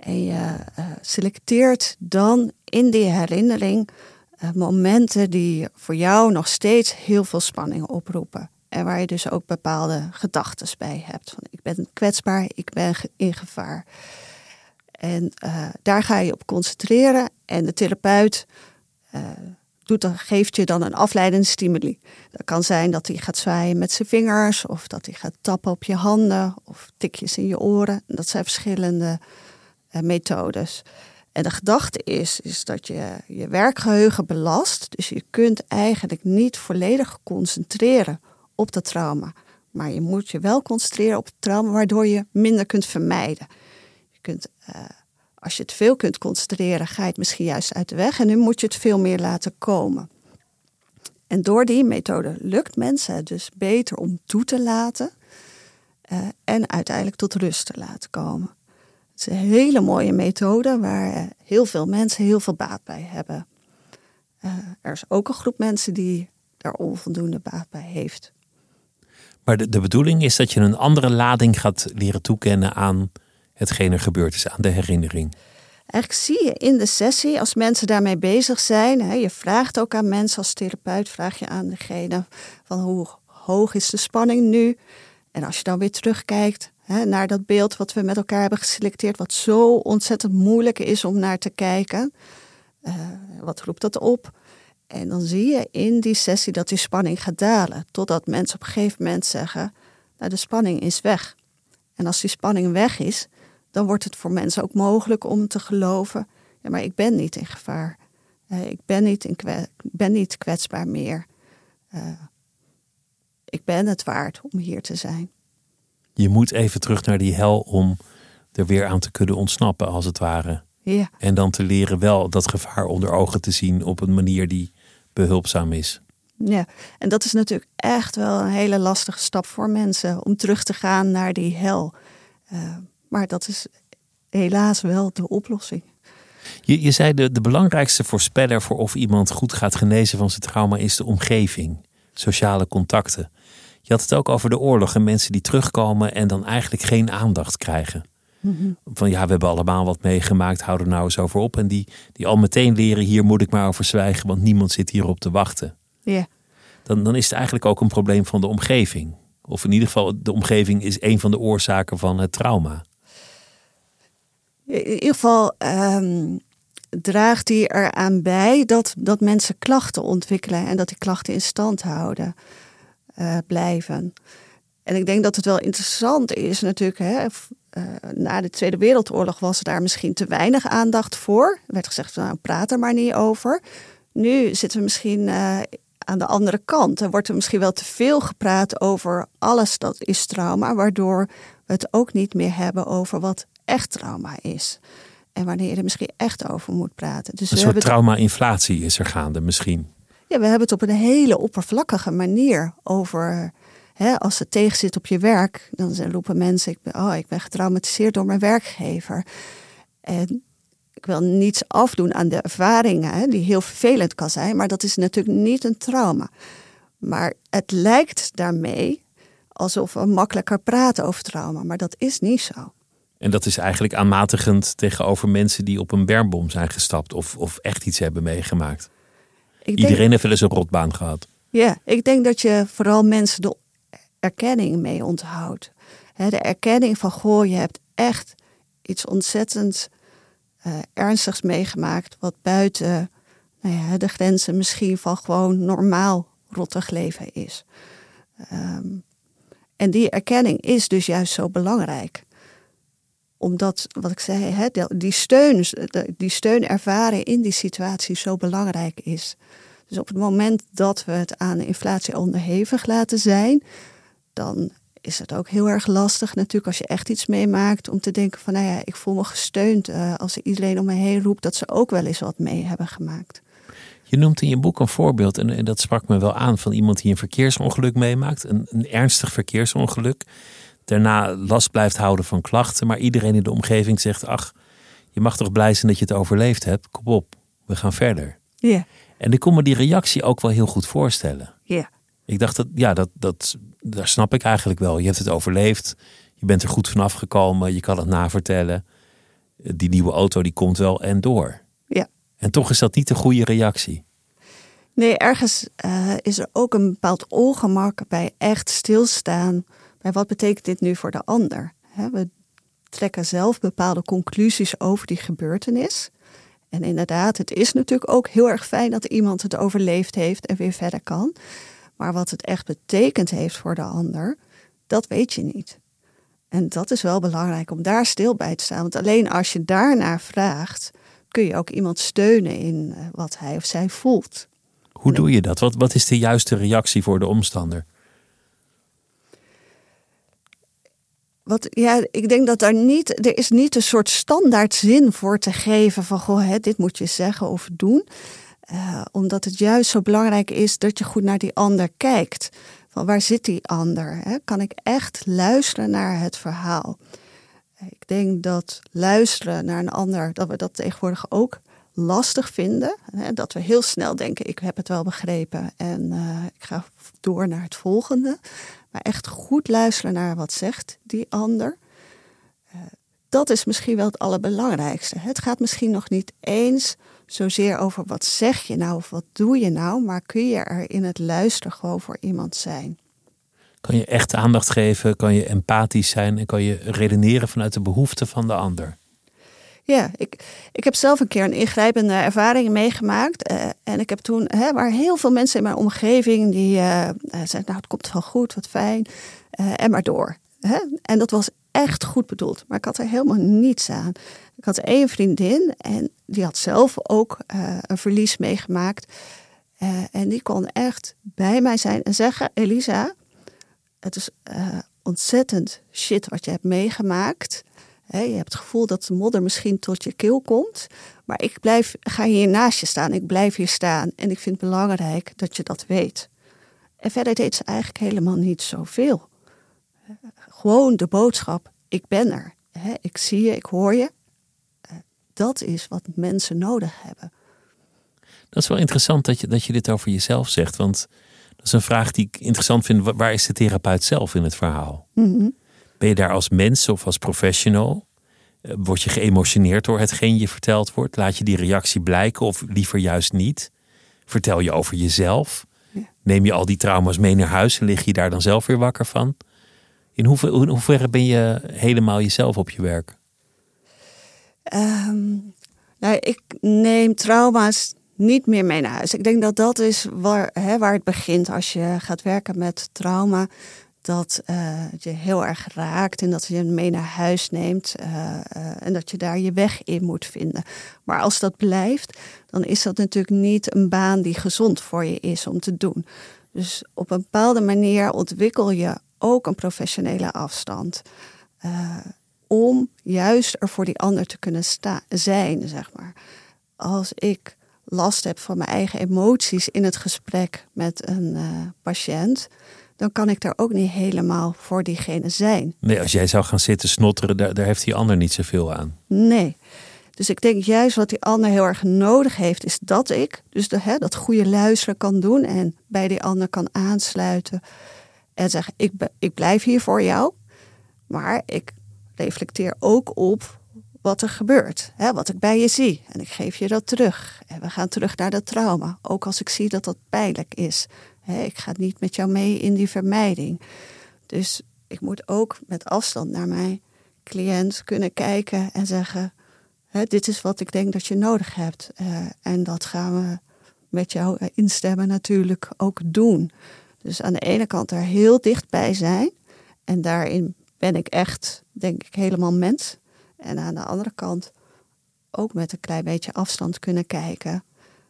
En je selecteert dan in die herinnering momenten die voor jou nog steeds heel veel spanning oproepen. En waar je dus ook bepaalde gedachten bij hebt. Van, ik ben kwetsbaar, ik ben in gevaar. En daar ga je op concentreren. En de therapeut geeft je dan een afleidende stimuli. Dat kan zijn dat hij gaat zwaaien met zijn vingers. Of dat hij gaat tappen op je handen. Of tikjes in je oren. Dat zijn verschillende methodes. En de gedachte is dat je werkgeheugen belast. Dus je kunt eigenlijk niet volledig concentreren op dat trauma. Maar je moet je wel concentreren op het trauma, waardoor je minder kunt vermijden. Je kunt, als je het veel kunt concentreren, ga je het misschien juist uit de weg. En nu moet je het veel meer laten komen. En door die methode lukt mensen het dus beter om toe te laten. En uiteindelijk tot rust te laten komen. Het is een hele mooie methode waar heel veel mensen heel veel baat bij hebben. Er is ook een groep mensen die daar onvoldoende baat bij heeft. Maar de bedoeling is dat je een andere lading gaat leren toekennen aan hetgeen er gebeurd is, aan de herinnering. Eigenlijk zie je in de sessie, als mensen daarmee bezig zijn, je vraagt ook aan mensen als therapeut, vraag je aan degene van hoe hoog is de spanning nu? En als je dan weer terugkijkt naar dat beeld wat we met elkaar hebben geselecteerd, wat zo ontzettend moeilijk is om naar te kijken, wat roept dat op? En dan zie je in die sessie dat die spanning gaat dalen. Totdat mensen op een gegeven moment zeggen, nou, de spanning is weg. En als die spanning weg is, dan wordt het voor mensen ook mogelijk om te geloven, ja, maar ik ben niet in gevaar. Ik ben niet kwetsbaar meer. Ik ben het waard om hier te zijn. Je moet even terug naar die hel om er weer aan te kunnen ontsnappen, als het ware. Ja. En dan te leren wel dat gevaar onder ogen te zien op een manier die behulpzaam is. Ja, en dat is natuurlijk echt wel een hele lastige stap voor mensen om terug te gaan naar die hel. Maar dat is helaas wel de oplossing. Je zei de belangrijkste voorspeller voor of iemand goed gaat genezen van zijn trauma is de omgeving, sociale contacten. Je had het ook over de oorlog en mensen die terugkomen en dan eigenlijk geen aandacht krijgen. Mm-hmm. Van ja, we hebben allemaal wat meegemaakt, hou er nou eens over op. En die al meteen leren, hier moet ik maar over zwijgen, want niemand zit hierop te wachten. Yeah. Dan is het eigenlijk ook een probleem van de omgeving. Of in ieder geval, de omgeving is een van de oorzaken van het trauma. In ieder geval draagt die eraan bij dat mensen klachten ontwikkelen en dat die klachten in stand houden blijven. En ik denk dat het wel interessant is natuurlijk. Na de Tweede Wereldoorlog was er daar misschien te weinig aandacht voor. Er werd gezegd, nou, praat er maar niet over. Nu zitten we misschien aan de andere kant. Er wordt er misschien wel te veel gepraat over alles dat is trauma, waardoor we het ook niet meer hebben over wat echt trauma is. En wanneer je er misschien echt over moet praten. Dus een soort trauma-inflatie is er gaande misschien. Ja, we hebben het op een hele oppervlakkige manier over. Als het tegen zit op je werk, dan roepen mensen, ik ben getraumatiseerd door mijn werkgever. En ik wil niets afdoen aan de ervaringen, die heel vervelend kan zijn, maar dat is natuurlijk niet een trauma. Maar het lijkt daarmee alsof we makkelijker praten over trauma, maar dat is niet zo. En dat is eigenlijk aanmatigend tegenover mensen die op een bermbom zijn gestapt of echt iets hebben meegemaakt. Iedereen heeft wel eens een rotbaan gehad. Ja, ik denk dat je vooral mensen de erkenning mee onthoudt. De erkenning van, je hebt echt iets ontzettend ernstigs meegemaakt, wat buiten de grenzen misschien van gewoon normaal rottig leven is. En die erkenning is dus juist zo belangrijk. Omdat, wat ik zei, die steun ervaren in die situatie zo belangrijk is. Dus op het moment dat we het aan de inflatie onderhevig laten zijn, dan is het ook heel erg lastig natuurlijk als je echt iets meemaakt om te denken van, ik voel me gesteund als iedereen om me heen roept dat ze ook wel eens wat mee hebben gemaakt. Je noemt in je boek een voorbeeld, en dat sprak me wel aan, van iemand die een verkeersongeluk meemaakt. Een ernstig verkeersongeluk. Daarna last blijft houden van klachten. Maar iedereen in de omgeving zegt, ach, je mag toch blij zijn dat je het overleefd hebt. Kom op, we gaan verder. Yeah. En ik kon me die reactie ook wel heel goed voorstellen. Yeah. Ik dacht, daar snap ik eigenlijk wel. Je hebt het overleefd. Je bent er goed vanaf gekomen. Je kan het navertellen. die nieuwe auto die komt wel en door. Ja. En toch is dat niet de goede reactie. Nee, ergens is er ook een bepaald ongemak bij echt stilstaan. Bij wat betekent dit nu voor de ander? We trekken zelf bepaalde conclusies over die gebeurtenis. En inderdaad, het is natuurlijk ook heel erg fijn dat iemand het overleefd heeft en weer verder kan. Maar wat het echt betekend heeft voor de ander, dat weet je niet. En dat is wel belangrijk om daar stil bij te staan. Want alleen als je daarnaar vraagt, kun je ook iemand steunen in wat hij of zij voelt. Hoe doe je dat? Wat is de juiste reactie voor de omstander? Ik denk dat er is niet een soort standaard zin voor te geven van goh, dit moet je zeggen of doen. Omdat het juist zo belangrijk is dat je goed naar die ander kijkt. Van waar zit die ander? Kan ik echt luisteren naar het verhaal? Ik denk dat luisteren naar een ander, dat we dat tegenwoordig ook lastig vinden. Dat we heel snel denken, ik heb het wel begrepen en ik ga door naar het volgende. Maar echt goed luisteren naar wat zegt die ander. Dat is misschien wel het allerbelangrijkste. Het gaat misschien nog niet eens zozeer over wat zeg je nou of wat doe je nou. Maar kun je er in het luisteren gewoon voor iemand zijn. Kan je echt aandacht geven, kan je empathisch zijn en kan je redeneren vanuit de behoeften van de ander? Ja, ik heb zelf een keer een ingrijpende ervaring meegemaakt. En ik heb toen, waar heel veel mensen in mijn omgeving die zeiden, nou het komt wel goed, wat fijn. En maar door. En dat was echt goed bedoeld. Maar ik had er helemaal niets aan. Ik had 1 vriendin en die had zelf ook een verlies meegemaakt. En die kon echt bij mij zijn en zeggen, Elisa, het is ontzettend shit wat je hebt meegemaakt. Je hebt het gevoel dat de modder misschien tot je keel komt. Maar ik ga hier naast je staan. Ik blijf hier staan. En ik vind het belangrijk dat je dat weet. En verder deed ze eigenlijk helemaal niet zoveel. Gewoon de boodschap. Ik ben er. Ik zie je, ik hoor je. Dat is wat mensen nodig hebben. Dat is wel interessant dat je dit over jezelf zegt. Want dat is een vraag die ik interessant vind. Waar is de therapeut zelf in het verhaal? Mm-hmm. Ben je daar als mens of als professional? Word je geëmotioneerd door hetgeen je verteld wordt? Laat je die reactie blijken of liever juist niet? Vertel je over jezelf? Ja. Neem je al die trauma's mee naar huis en lig je daar dan zelf weer wakker van? In hoeverre ben je helemaal jezelf op je werk? Ik neem trauma's niet meer mee naar huis. Ik denk dat is waar het begint als je gaat werken met trauma. Dat je heel erg raakt en dat je het mee naar huis neemt. En dat je daar je weg in moet vinden. Maar als dat blijft, dan is dat natuurlijk niet een baan die gezond voor je is om te doen. Dus op een bepaalde manier ontwikkel je ook een professionele afstand. Om juist er voor die ander te kunnen zijn, zeg maar. Als ik last heb van mijn eigen emoties in het gesprek met een patiënt, dan kan ik daar ook niet helemaal voor diegene zijn. Nee, als jij zou gaan zitten snotteren, daar heeft die ander niet zoveel aan. Nee. Dus ik denk juist wat die ander heel erg nodig heeft, is dat ik dus dat goede luisteren kan doen en bij die ander kan aansluiten en zeggen, ik blijf hier voor jou, maar ik reflecteer ook op wat er gebeurt, wat ik bij je zie. En ik geef je dat terug. En we gaan terug naar dat trauma, ook als ik zie dat dat pijnlijk is. Ik ga niet met jou mee in die vermijding. Dus ik moet ook met afstand naar mijn cliënt kunnen kijken en zeggen, dit is wat ik denk dat je nodig hebt. En dat gaan we met jou instemmen natuurlijk ook doen. Dus aan de ene kant er heel dichtbij zijn. En daarin ben ik echt, denk ik, helemaal mens. En aan de andere kant ook met een klein beetje afstand kunnen kijken.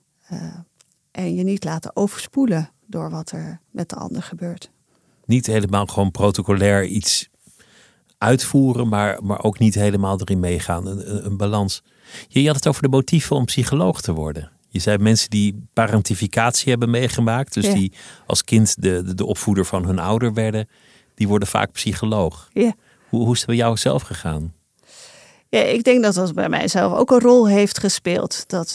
En je niet laten overspoelen door wat er met de ander gebeurt. Niet helemaal gewoon protocolair iets uitvoeren, maar ook niet helemaal erin meegaan. Een balans. Je had het over de motieven om psycholoog te worden. Je zei mensen die parentificatie hebben meegemaakt, dus die als kind de opvoeder van hun ouder werden, die worden vaak psycholoog. Ja. Hoe is het bij jou zelf gegaan? Ja, ik denk dat dat bij mijzelf ook een rol heeft gespeeld. Dat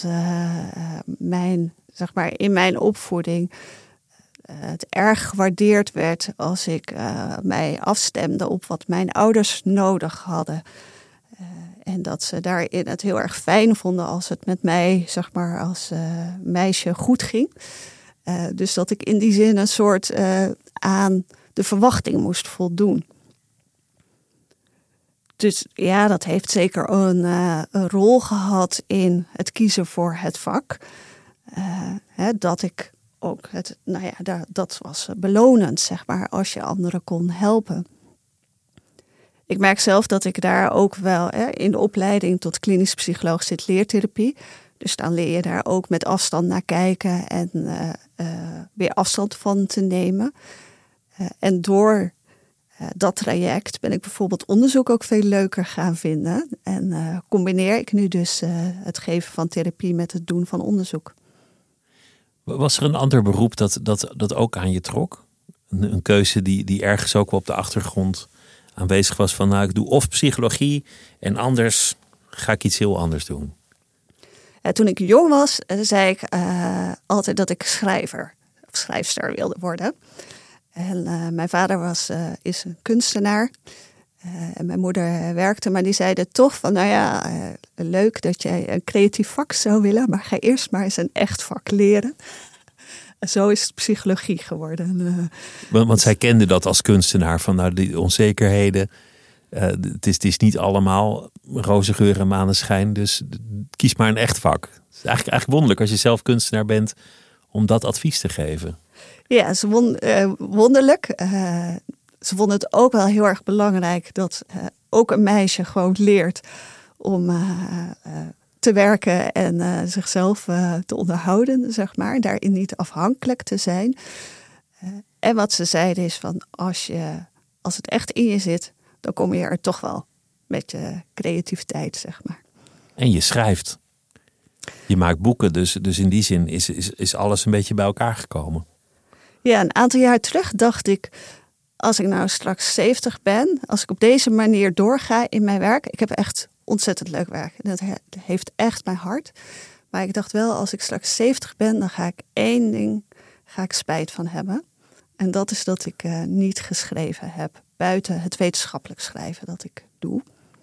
in mijn opvoeding het erg gewaardeerd werd als ik mij afstemde op wat mijn ouders nodig hadden. En dat ze daarin het heel erg fijn vonden als het met mij, zeg maar, als meisje goed ging. Dus dat ik in die zin een soort aan de verwachting moest voldoen. Dus ja, dat heeft zeker een rol gehad in het kiezen voor het vak. Dat ik ook dat was belonend, zeg maar, als je anderen kon helpen. Ik merk zelf dat ik daar ook wel in de opleiding tot klinisch psycholoog zit leertherapie. Dus dan leer je daar ook met afstand naar kijken en weer afstand van te nemen. En door dat traject ben ik bijvoorbeeld onderzoek ook veel leuker gaan vinden. En combineer ik nu dus het geven van therapie met het doen van onderzoek. Was er een ander beroep dat ook aan je trok? Een keuze die ergens ook wel op de achtergrond aanwezig was van, nou, ik doe of psychologie en anders ga ik iets heel anders doen. Toen ik jong was, zei ik altijd dat ik schrijver of schrijfster wilde worden. En mijn vader is een kunstenaar. En mijn moeder werkte, maar die zeiden toch van, nou ja, leuk dat jij een creatief vak zou willen, maar ga eerst maar eens een echt vak leren. En zo is het psychologie geworden. Want zij kende dat als kunstenaar, van nou, die onzekerheden. Het is niet allemaal roze geur en maneschijn, dus kies maar een echt vak. Het is eigenlijk wonderlijk als je zelf kunstenaar bent om dat advies te geven. Ja, wonderlijk. Ze vonden het ook wel heel erg belangrijk dat ook een meisje gewoon leert om te werken en zichzelf te onderhouden, zeg maar. Daarin niet afhankelijk te zijn. En wat ze zeiden is van, als het echt in je zit, dan kom je er toch wel met je creativiteit, zeg maar. En je schrijft. Je maakt boeken, dus in die zin is alles een beetje bij elkaar gekomen. Ja, een aantal jaar terug dacht ik, als ik nou straks 70 ben, als ik op deze manier doorga in mijn werk. Ik heb echt ontzettend leuk werk. Dat heeft echt mijn hart. Maar ik dacht wel, als ik straks 70 ben, dan ga ik één ding spijt van hebben. En dat is dat ik niet geschreven heb. Buiten het wetenschappelijk schrijven dat ik doe.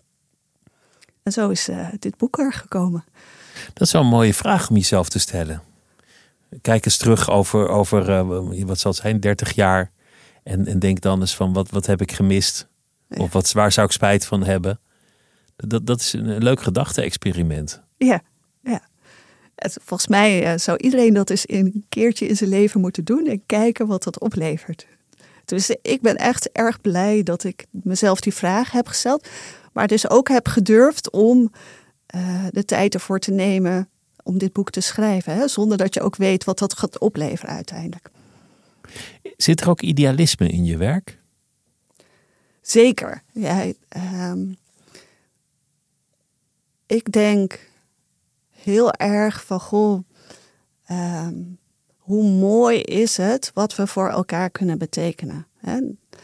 En zo is dit boek er gekomen. Dat is wel een mooie vraag om jezelf te stellen. Kijk eens terug over wat zal het zijn, 30 jaar. En denk dan eens van, wat heb ik gemist? Ja. Of waar zou ik spijt van hebben? Dat is een leuk gedachte-experiment. Ja. Volgens mij zou iedereen dat eens een keertje in zijn leven moeten doen. En kijken wat dat oplevert. Dus ik ben echt erg blij dat ik mezelf die vraag heb gesteld. Maar dus ook heb gedurfd om de tijd ervoor te nemen om dit boek te schrijven. Hè? Zonder dat je ook weet wat dat gaat opleveren uiteindelijk. Zit er ook idealisme in je werk? Zeker. Ja, ik denk heel erg van, hoe mooi is het wat we voor elkaar kunnen betekenen. Hè?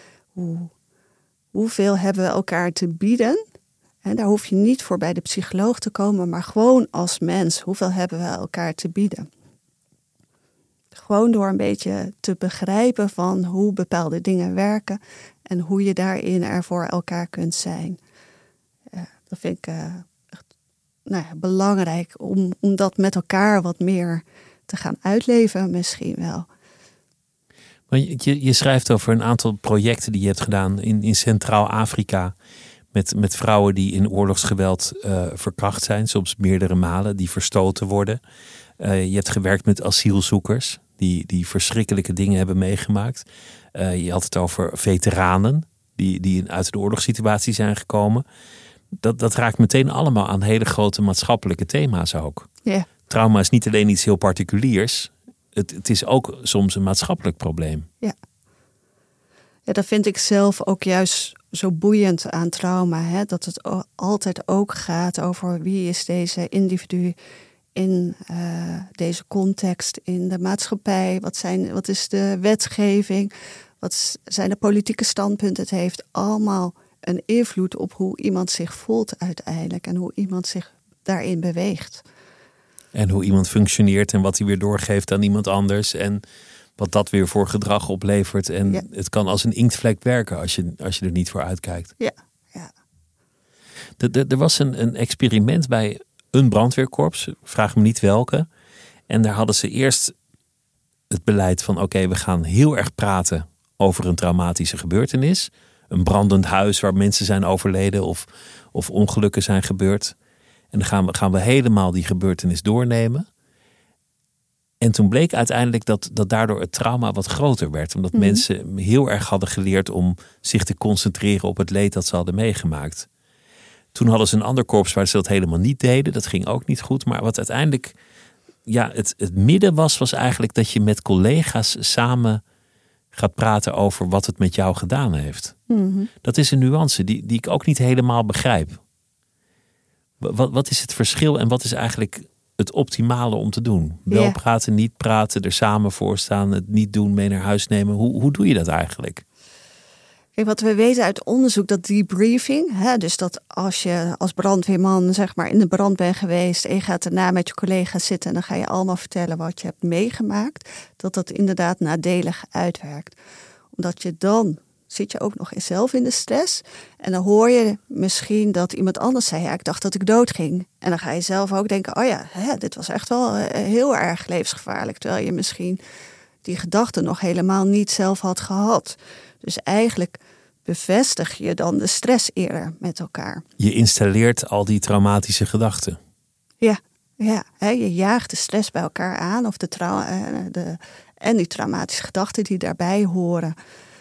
Hoeveel hebben we elkaar te bieden? En daar hoef je niet voor bij de psycholoog te komen, maar gewoon als mens. Hoeveel hebben we elkaar te bieden? Gewoon door een beetje te begrijpen van hoe bepaalde dingen werken en hoe je daarin er voor elkaar kunt zijn. Dat vind ik echt belangrijk om dat met elkaar wat meer te gaan uitleven misschien wel. Maar je schrijft over een aantal projecten die je hebt gedaan in Centraal-Afrika. Met vrouwen die in oorlogsgeweld verkracht zijn, soms meerdere malen, die verstoten worden. Je hebt gewerkt met asielzoekers die verschrikkelijke dingen hebben meegemaakt. Je had het over veteranen die uit de oorlogssituatie zijn gekomen. Dat raakt meteen allemaal aan hele grote maatschappelijke thema's ook. Yeah. Trauma is niet alleen iets heel particuliers. Het is ook soms een maatschappelijk probleem. Ja, dat vind ik zelf ook juist zo boeiend aan trauma. Hè? Dat het altijd ook gaat over wie is deze individu in deze context, in de maatschappij. Wat is de wetgeving? Wat zijn de politieke standpunten? Het heeft allemaal een invloed op hoe iemand zich voelt uiteindelijk. En hoe iemand zich daarin beweegt. En hoe iemand functioneert en wat hij weer doorgeeft aan iemand anders. En wat dat weer voor gedrag oplevert. En het kan als een inktvlek werken als je er niet voor uitkijkt. Ja. Er was een experiment bij een brandweerkorps. Vraag me niet welke. En daar hadden ze eerst het beleid van oké, we gaan heel erg praten over een traumatische gebeurtenis. Een brandend huis waar mensen zijn overleden of ongelukken zijn gebeurd. En dan gaan we helemaal die gebeurtenis doornemen. En toen bleek uiteindelijk dat daardoor het trauma wat groter werd. Omdat mensen heel erg hadden geleerd om zich te concentreren op het leed dat ze hadden meegemaakt. Toen hadden ze een ander korps waar ze dat helemaal niet deden. Dat ging ook niet goed. Maar wat uiteindelijk het midden was eigenlijk dat je met collega's samen gaat praten over wat het met jou gedaan heeft. Mm-hmm. Dat is een nuance die ik ook niet helemaal begrijp. Wat is het verschil en wat is eigenlijk het optimale om te doen? Wel praten, niet praten, er samen voor staan, het niet doen, mee naar huis nemen. Hoe doe je dat eigenlijk? Kijk, wat we weten uit onderzoek, dat debriefing, dus dat als je als brandweerman zeg maar in de brand bent geweest en je gaat daarna met je collega's zitten en dan ga je allemaal vertellen wat je hebt meegemaakt, dat inderdaad nadelig uitwerkt. Omdat je dan zit je ook nog zelf in de stress en dan hoor je misschien dat iemand anders zei, ja, ik dacht dat ik dood ging. En dan ga je zelf ook denken, oh ja, dit was echt wel heel erg levensgevaarlijk, terwijl je misschien die gedachte nog helemaal niet zelf had gehad. Dus eigenlijk bevestig je dan de stress eerder met elkaar. Je installeert al die traumatische gedachten. Ja, je jaagt de stress bij elkaar aan of en die traumatische gedachten die daarbij horen.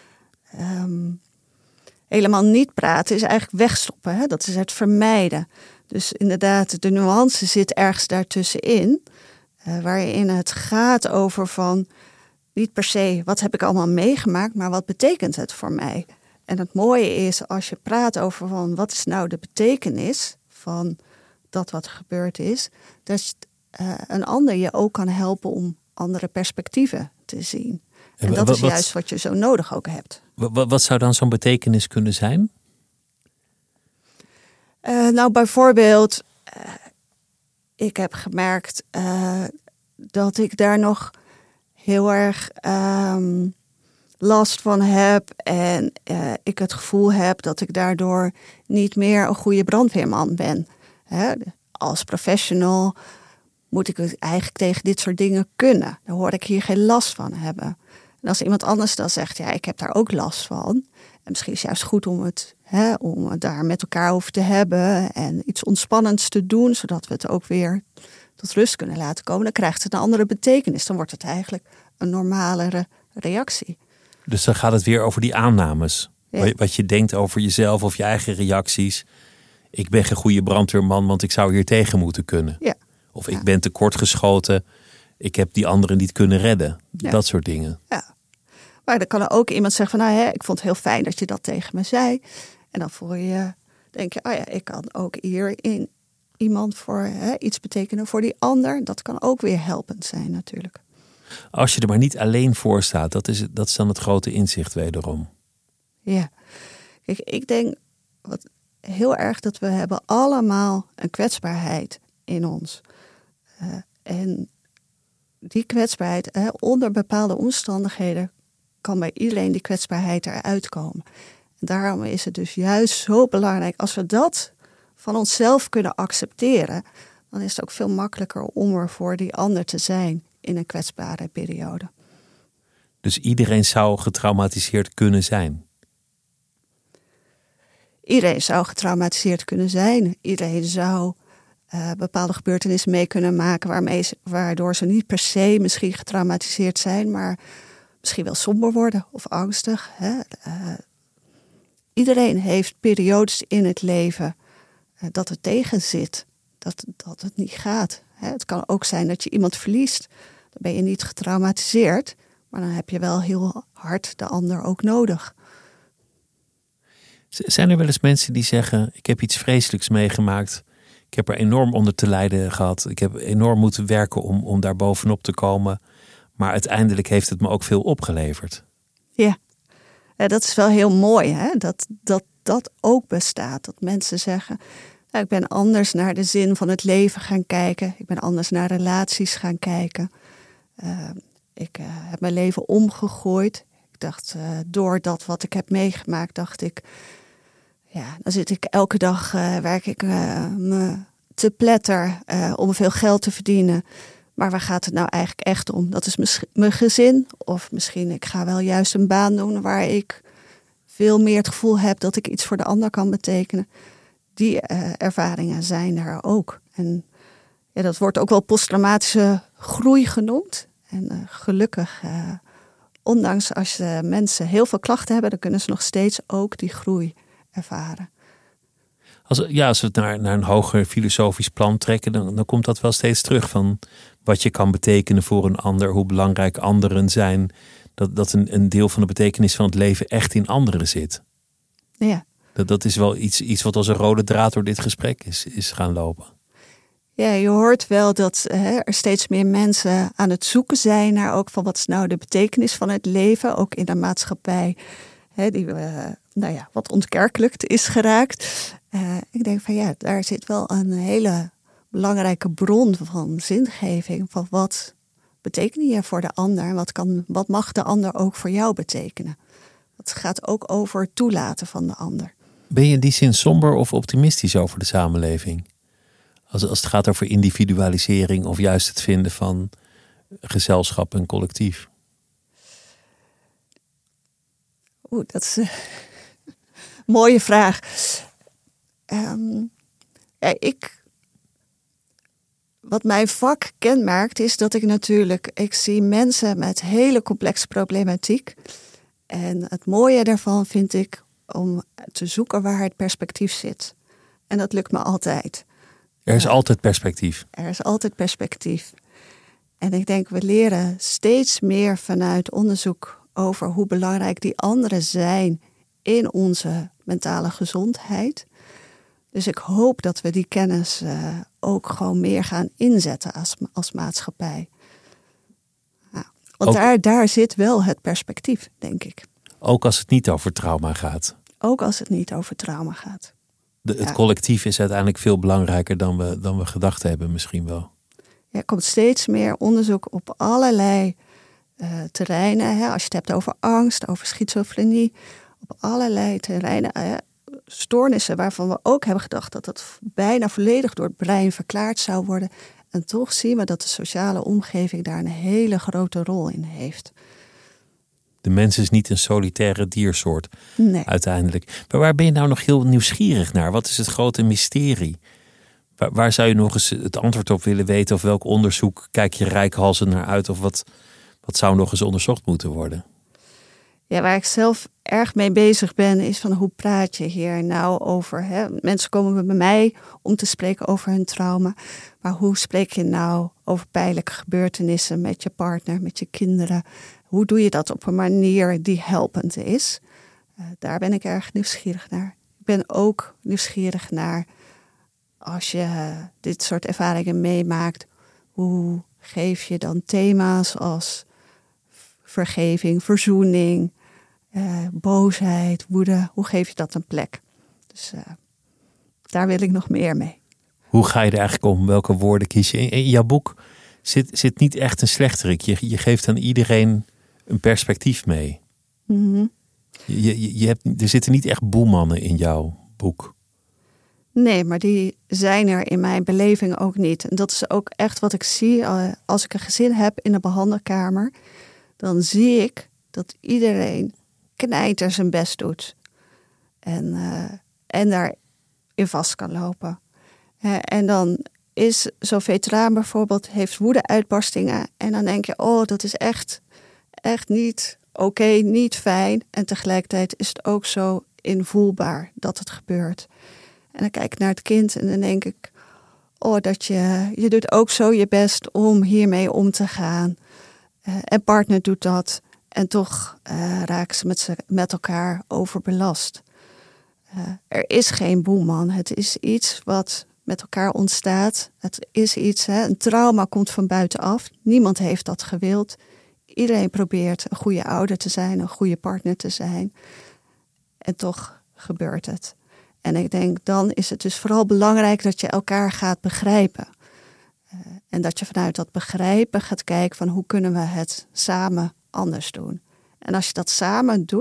Helemaal niet praten is eigenlijk wegstoppen. Hè? Dat is het vermijden. Dus inderdaad, de nuance zit ergens daartussenin. Waarin het gaat over van niet per se wat heb ik allemaal meegemaakt, maar wat betekent het voor mij? En het mooie is als je praat over van wat is nou de betekenis van dat wat gebeurd is, dat een ander je ook kan helpen om andere perspectieven te zien. En dat is juist wat je zo nodig ook hebt. Wat zou dan zo'n betekenis kunnen zijn? Nou, bijvoorbeeld, ik heb gemerkt dat ik daar nog heel erg last van heb. En ik het gevoel heb dat ik daardoor niet meer een goede brandweerman ben. Als professional moet ik eigenlijk tegen dit soort dingen kunnen. Daar hoor ik hier geen last van hebben. En als iemand anders dan zegt, ja, ik heb daar ook last van. En misschien is het juist goed om het daar met elkaar over te hebben. En iets ontspannends te doen, zodat we het ook weer tot rust kunnen laten komen. Dan krijgt het een andere betekenis. Dan wordt het eigenlijk een normalere reactie. Dus dan gaat het weer over die aannames. Ja. Wat je denkt over jezelf of je eigen reacties. Ik ben geen goede brandweerman, want ik zou hier tegen moeten kunnen. Ja. Of ik ben tekortgeschoten. Ik heb die anderen niet kunnen redden. Ja. Dat soort dingen. Ja. Maar dan kan er ook iemand zeggen van, ik vond het heel fijn dat je dat tegen me zei. En dan denk je, ik kan ook hierin iemand voor iets betekenen voor die ander. Dat kan ook weer helpend zijn natuurlijk. Als je er maar niet alleen voor staat, dat is dan het grote inzicht wederom. Ja, kijk, ik denk heel erg dat we hebben allemaal een kwetsbaarheid in ons. En die kwetsbaarheid, onder bepaalde omstandigheden, kan bij iedereen die kwetsbaarheid eruit komen. En daarom is het dus juist zo belangrijk, als we dat van onszelf kunnen accepteren, dan is het ook veel makkelijker om er voor die ander te zijn in een kwetsbare periode. Dus iedereen zou getraumatiseerd kunnen zijn? Iedereen zou getraumatiseerd kunnen zijn. Iedereen zou bepaalde gebeurtenissen mee kunnen maken waardoor ze niet per se misschien getraumatiseerd zijn, maar misschien wel somber worden of angstig. Iedereen heeft periodes in het leven dat het tegen zit, dat het niet gaat. Het kan ook zijn dat je iemand verliest. Dan ben je niet getraumatiseerd, maar dan heb je wel heel hard de ander ook nodig. Zijn er wel eens mensen die zeggen, ik heb iets vreselijks meegemaakt. Ik heb er enorm onder te lijden gehad. Ik heb enorm moeten werken om daar bovenop te komen. Maar uiteindelijk heeft het me ook veel opgeleverd. Ja, dat is wel heel mooi, hè? Dat ook bestaat. Dat mensen zeggen, ik ben anders naar de zin van het leven gaan kijken. Ik ben anders naar relaties gaan kijken. Ik heb mijn leven omgegooid. Ik dacht, door dat wat ik heb meegemaakt, dacht ik, dan zit ik elke dag, werk ik me te pletter om veel geld te verdienen. Maar waar gaat het nou eigenlijk echt om? Dat is mijn gezin. Of misschien ik ga wel juist een baan doen waar ik veel meer het gevoel heb dat ik iets voor de ander kan betekenen. Die ervaringen zijn er ook. En dat wordt ook wel posttraumatische groei genoemd. En gelukkig, ondanks als mensen heel veel klachten hebben, dan kunnen ze nog steeds ook die groei ervaren. Als we het naar een hoger filosofisch plan trekken, dan komt dat wel steeds terug van wat je kan betekenen voor een ander, hoe belangrijk anderen zijn. Dat een deel van de betekenis van het leven echt in anderen zit. Ja. Dat is wel iets wat als een rode draad door dit gesprek is gaan lopen. Ja, je hoort wel dat er steeds meer mensen aan het zoeken zijn naar ook van wat is nou de betekenis van het leven, ook in de maatschappij die wat ontkerkelijkt is geraakt. Ik denk van daar zit wel een hele belangrijke bron van zingeving, van wat betekent je voor de ander en wat mag de ander ook voor jou betekenen. Het gaat ook over het toelaten van de ander. Ben je in die zin somber of optimistisch over de samenleving? Als het gaat over individualisering of juist het vinden van gezelschap en collectief? Dat is een mooie vraag. Wat mijn vak kenmerkt is dat ik zie mensen met hele complexe problematiek. En het mooie daarvan vind ik om te zoeken waar het perspectief zit. En dat lukt me altijd. Er is altijd perspectief. Er is altijd perspectief. En ik denk, we leren steeds meer vanuit onderzoek over hoe belangrijk die anderen zijn in onze mentale gezondheid. Dus ik hoop dat we die kennis ook gewoon meer gaan inzetten als maatschappij. Want daar zit wel het perspectief, denk ik. Ook als het niet over trauma gaat. Ook als het niet over trauma gaat. Het collectief is uiteindelijk veel belangrijker dan we gedacht hebben misschien wel. Ja, er komt steeds meer onderzoek op allerlei terreinen. Als je het hebt over angst, over schizofrenie. Op allerlei terreinen. Stoornissen waarvan we ook hebben gedacht dat het bijna volledig door het brein verklaard zou worden. En toch zien we dat de sociale omgeving daar een hele grote rol in heeft. De mens is niet een solitaire diersoort, nee. Uiteindelijk. Maar waar ben je nou nog heel nieuwsgierig naar? Wat is het grote mysterie? Waar zou je nog eens het antwoord op willen weten? Of welk onderzoek kijk je reikhalzend naar uit? Of wat zou nog eens onderzocht moeten worden? Ja, waar ik zelf erg mee bezig ben is van hoe praat je hier nou over? Mensen komen bij mij om te spreken over hun trauma. Maar hoe spreek je nou over pijnlijke gebeurtenissen met je partner, met je kinderen? Hoe doe je dat op een manier die helpend is? Daar ben ik erg nieuwsgierig naar. Ik ben ook nieuwsgierig naar als je dit soort ervaringen meemaakt. Hoe geef je dan thema's als vergeving, verzoening, boosheid, woede? Hoe geef je dat een plek? Dus daar wil ik nog meer mee. Hoe ga je er eigenlijk om? Welke woorden kies je? In jouw boek zit niet echt een slechterik. Je geeft aan iedereen een perspectief mee. Mm-hmm. Er zitten niet echt boemannen in jouw boek. Nee, maar die zijn er in mijn beleving ook niet. En dat is ook echt wat ik zie als ik een gezin heb in de behandelkamer. Dan zie ik dat iedereen knijter zijn best doet. En daarin vast kan lopen. En dan is zo'n veteraan bijvoorbeeld, heeft woede-uitbarstingen. En dan denk je, dat is echt niet oké, niet fijn. En tegelijkertijd is het ook zo invoelbaar dat het gebeurt. En dan kijk ik naar het kind en dan denk ik, dat je doet ook zo je best om hiermee om te gaan. En partner doet dat. En toch raken ze met elkaar overbelast. Er is geen boeman. Het is iets wat met elkaar ontstaat. Het is iets, een trauma komt van buitenaf. Niemand heeft dat gewild. Iedereen probeert een goede ouder te zijn, een goede partner te zijn. En toch gebeurt het. En ik denk, dan is het dus vooral belangrijk dat je elkaar gaat begrijpen. En dat je vanuit dat begrijpen gaat kijken van hoe kunnen we het samen anders doen. En als je dat samen doet,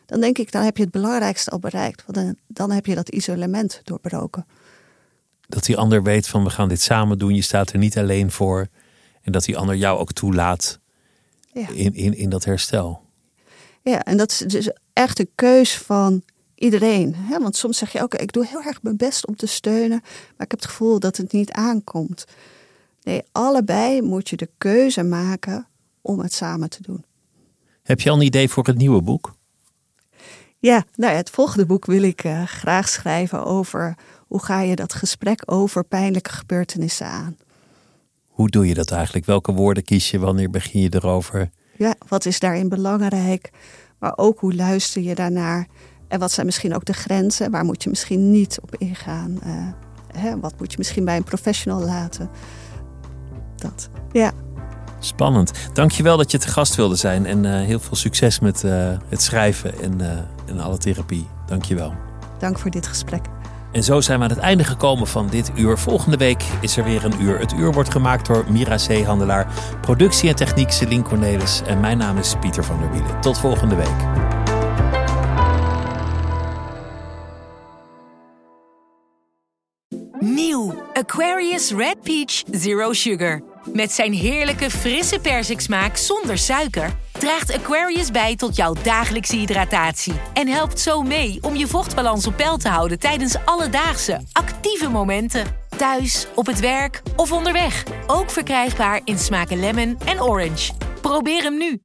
dan denk ik, dan heb je het belangrijkste al bereikt. Want dan heb je dat isolement doorbroken. Dat die ander weet van we gaan dit samen doen. Je staat er niet alleen voor. En dat die ander jou ook toelaat in dat herstel. Ja, en dat is dus echt een keus van iedereen. Hè? Want soms zeg je ook, ik doe heel erg mijn best om te steunen. Maar ik heb het gevoel dat het niet aankomt. Nee, allebei moet je de keuze maken om het samen te doen. Heb je al een idee voor het nieuwe boek? Ja, het volgende boek wil ik graag schrijven over hoe ga je dat gesprek over pijnlijke gebeurtenissen aan. Hoe doe je dat eigenlijk? Welke woorden kies je? Wanneer begin je erover? Ja, wat is daarin belangrijk? Maar ook hoe luister je daarnaar? En wat zijn misschien ook de grenzen? Waar moet je misschien niet op ingaan? Wat moet je misschien bij een professional laten? Dat, ja. Spannend. Dankjewel dat je te gast wilde zijn. En heel veel succes met het schrijven en alle therapie. Dankjewel. Dank voor dit gesprek. En zo zijn we aan het einde gekomen van dit uur. Volgende week is er weer een uur. Het uur wordt gemaakt door Mira Zeehandelaar. Productie en techniek Celine Cornelis. En mijn naam is Pieter van der Wielen. Tot volgende week. Nieuw Aquarius Red Peach Zero Sugar. Met zijn heerlijke frisse persiksmaak zonder suiker draagt Aquarius bij tot jouw dagelijkse hydratatie. En helpt zo mee om je vochtbalans op peil te houden tijdens alledaagse, actieve momenten. Thuis, op het werk of onderweg. Ook verkrijgbaar in smaken lemon en orange. Probeer hem nu.